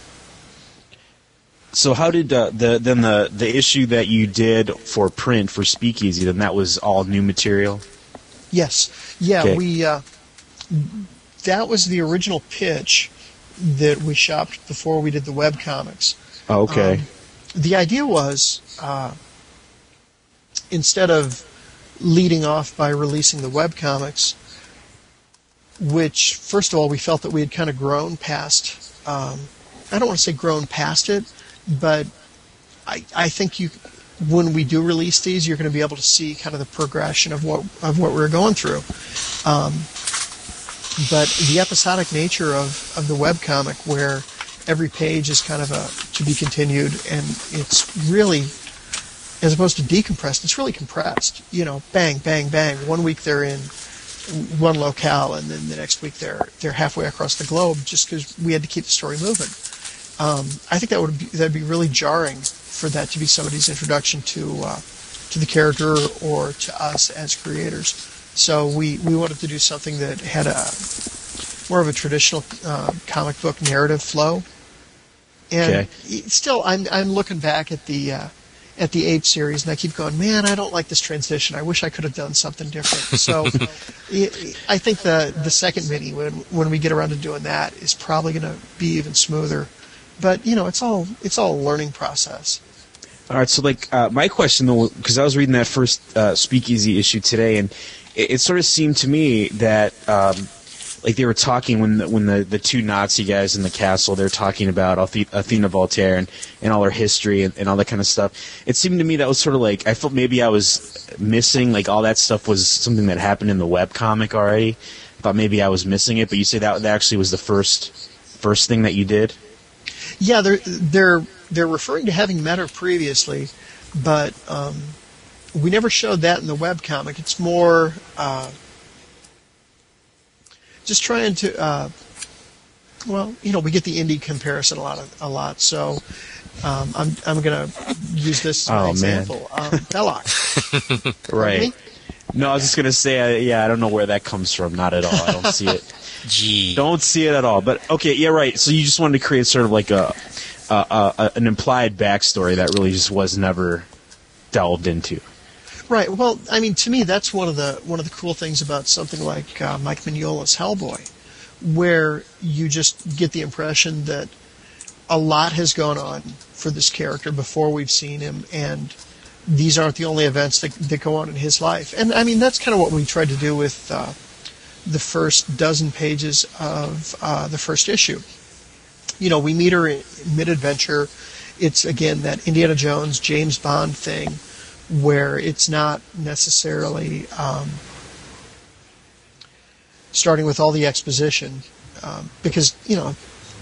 S7: So how did uh, the then the the issue that you did for print for Speakeasy, then that was all new material?
S6: Yes. Yeah,
S7: Okay.
S6: we uh, that was the original pitch that we shopped before we did the web comics.
S7: Oh, okay.
S6: Um, the idea was uh, instead of leading off by releasing the web comics, which, first of all, we felt that we had kind of grown past, um, I don't want to say grown past it, but I, I think you, when we do release these, you're going to be able to see kind of the progression of what of what we're going through. Um, but the episodic nature of, of the webcomic, where every page is kind of a to be continued, and it's really, as opposed to decompressed, it's really compressed. You know, bang, bang, bang. One week they're in one locale, and then the next week they're they're halfway across the globe, just because we had to keep the story moving. Um, I think that would be, that'd be really jarring for that to be somebody's introduction to uh, to the character or to us as creators. So we, we wanted to do something that had a more of a traditional uh, comic book narrative flow. And
S7: Okay.
S6: still, I'm I'm looking back at the uh, at the Ape series, and I keep going, man, I don't like this transition. I wish I could have done something different. So I think the the second mini, when when we get around to doing that, is probably going to be even smoother. But you know, it's all it's all a learning process.
S7: All right, so like uh, my question though, because I was reading that first uh, Speakeasy issue today, and it, it sort of seemed to me that um, like they were talking when the, when the, the two Nazi guys in the castle, they're talking about Athe- Athena Voltaire and, and all her history and, and all that kind of stuff. It seemed to me that was sort of like I felt maybe I was missing, like all that stuff was something that happened in the webcomic already. I thought maybe I was missing it, but you say that that actually was the first first thing that you did.
S6: Yeah, they're they're they're referring to having met her previously, but um, we never showed that in the webcomic. It's more uh, just trying to. Uh, well, you know, we get the indie comparison a lot of, a lot. So um, I'm I'm going to use this as an
S7: Oh,
S6: example. Um, Belloc.
S7: Right.
S6: Me?
S7: No, I was just gonna say, uh, yeah, I don't know where that comes from. Not at all. I don't see it.
S2: Gee.
S7: Don't see it at all. But okay, yeah, right. So you just wanted to create sort of like a, a, a an implied backstory that really just was never delved into.
S6: Right. Well, I mean, to me, that's one of the one of the cool things about something like uh, Mike Mignola's Hellboy, where you just get the impression that a lot has gone on for this character before we've seen him, and these aren't the only events that, that go on in his life. And I mean, that's kind of what we tried to do with uh, the first dozen pages of uh, the first issue. You know, we meet her in mid-adventure. It's, again, that Indiana Jones, James Bond thing, where it's not necessarily um, starting with all the exposition, um, because, you know,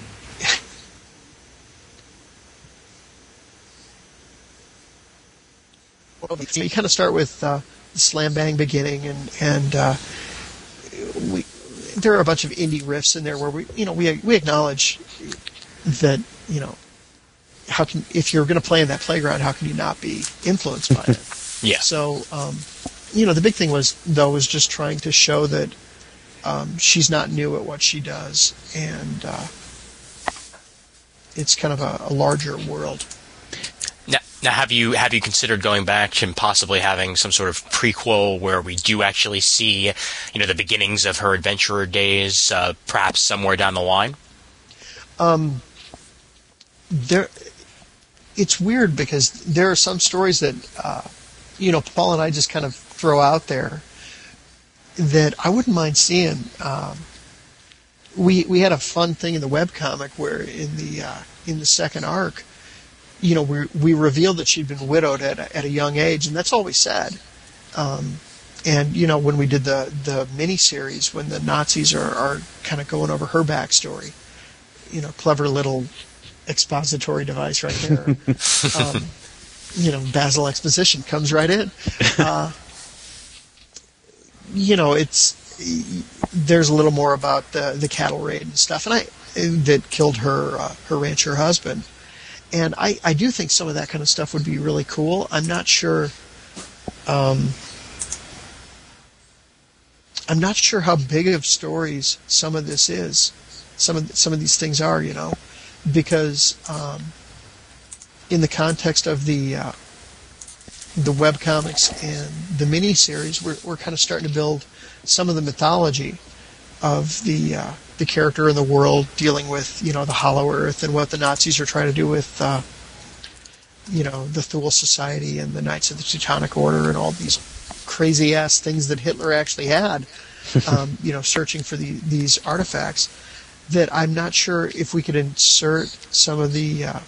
S6: you kind of start with uh, the slam bang beginning, and and uh, we there are a bunch of indie riffs in there where we you know we we acknowledge that you know how can if you're going to play in that playground, how can you not be influenced by it?
S2: Yeah.
S6: So um, you know the big thing was though was just trying to show that um, she's not new at what she does, and uh, it's kind of a, a larger world.
S2: Now, now, have you have you considered going back and possibly having some sort of prequel where we do actually see, you know, the beginnings of her adventurer days, uh, perhaps somewhere down the line?
S6: Um, there, it's weird because there are some stories that, uh, you know, Paul and I just kind of throw out there that I wouldn't mind seeing. Um, we we had a fun thing in the webcomic where in the uh, in the second arc, you know, we we revealed that she'd been widowed at a, at a young age, and that's all we said. Um, and you know, when we did the the miniseries, when the Nazis are, are kind of going over her backstory, you know, clever little expository device right there. um, you know, Basil exposition comes right in. Uh, you know, it's there's a little more about the the cattle raid and stuff, and I that killed her uh, her rancher husband. And I, I do think some of that kind of stuff would be really cool. I'm not sure. Um, I'm not sure how big of stories some of this is. Some of some of these things are, you know, because um, in the context of the uh, the webcomics and the miniseries, we're we're kind of starting to build some of the mythology of the uh, the character in the world, dealing with, you know, the Hollow Earth and what the Nazis are trying to do with, uh, you know, the Thule Society and the Knights of the Teutonic Order and all these crazy ass things that Hitler actually had, um, you know, searching for the, these artifacts. That I'm not sure if we could insert some of the uh,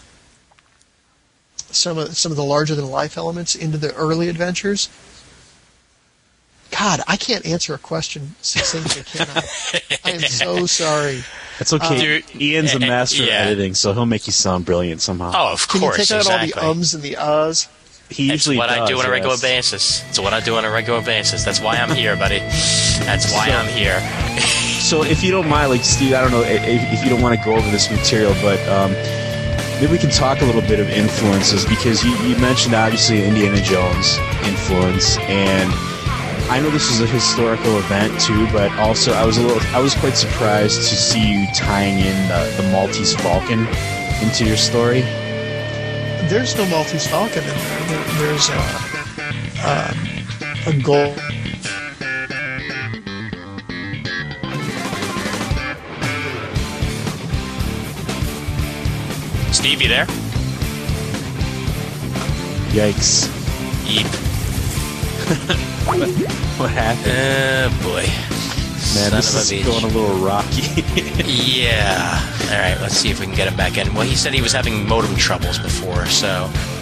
S6: some of some of the larger than life elements into the early adventures. God, I can't answer a question succinctly, can I? I am so sorry.
S7: That's okay.
S6: Uh,
S2: Dude,
S7: Ian's a master
S2: yeah.
S7: of editing, so he'll make you sound brilliant somehow.
S2: Oh, of
S6: Can
S2: course,
S6: you take out
S2: exactly.
S6: all the ums and the uhs?
S7: He
S2: It's
S7: usually
S2: what
S7: does,
S2: I do on a regular
S7: yes.
S2: basis. It's what I do on a regular basis. That's why I'm here, buddy. That's why
S7: So-
S2: I'm here.
S7: So if you don't mind, like, Steve, I don't know if, if you don't want to go over this material, but um, maybe we can talk a little bit of influences, because you, you mentioned, obviously, Indiana Jones influence, and I know this is a historical event, too, but also I was a little, I was quite surprised to see you tying in the, the Maltese Falcon into your story.
S6: There's no Maltese Falcon in there. there there's a, uh, a gold.
S2: Steve, you there?
S7: Yikes.
S2: Yeep.
S7: What happened?
S2: Oh, boy.
S7: Man,
S2: Son
S7: this
S2: of a
S7: is
S2: bitch.
S7: going a little rocky.
S2: Yeah. All right, let's see if we can get him back in. Well, he said he was having modem troubles before, so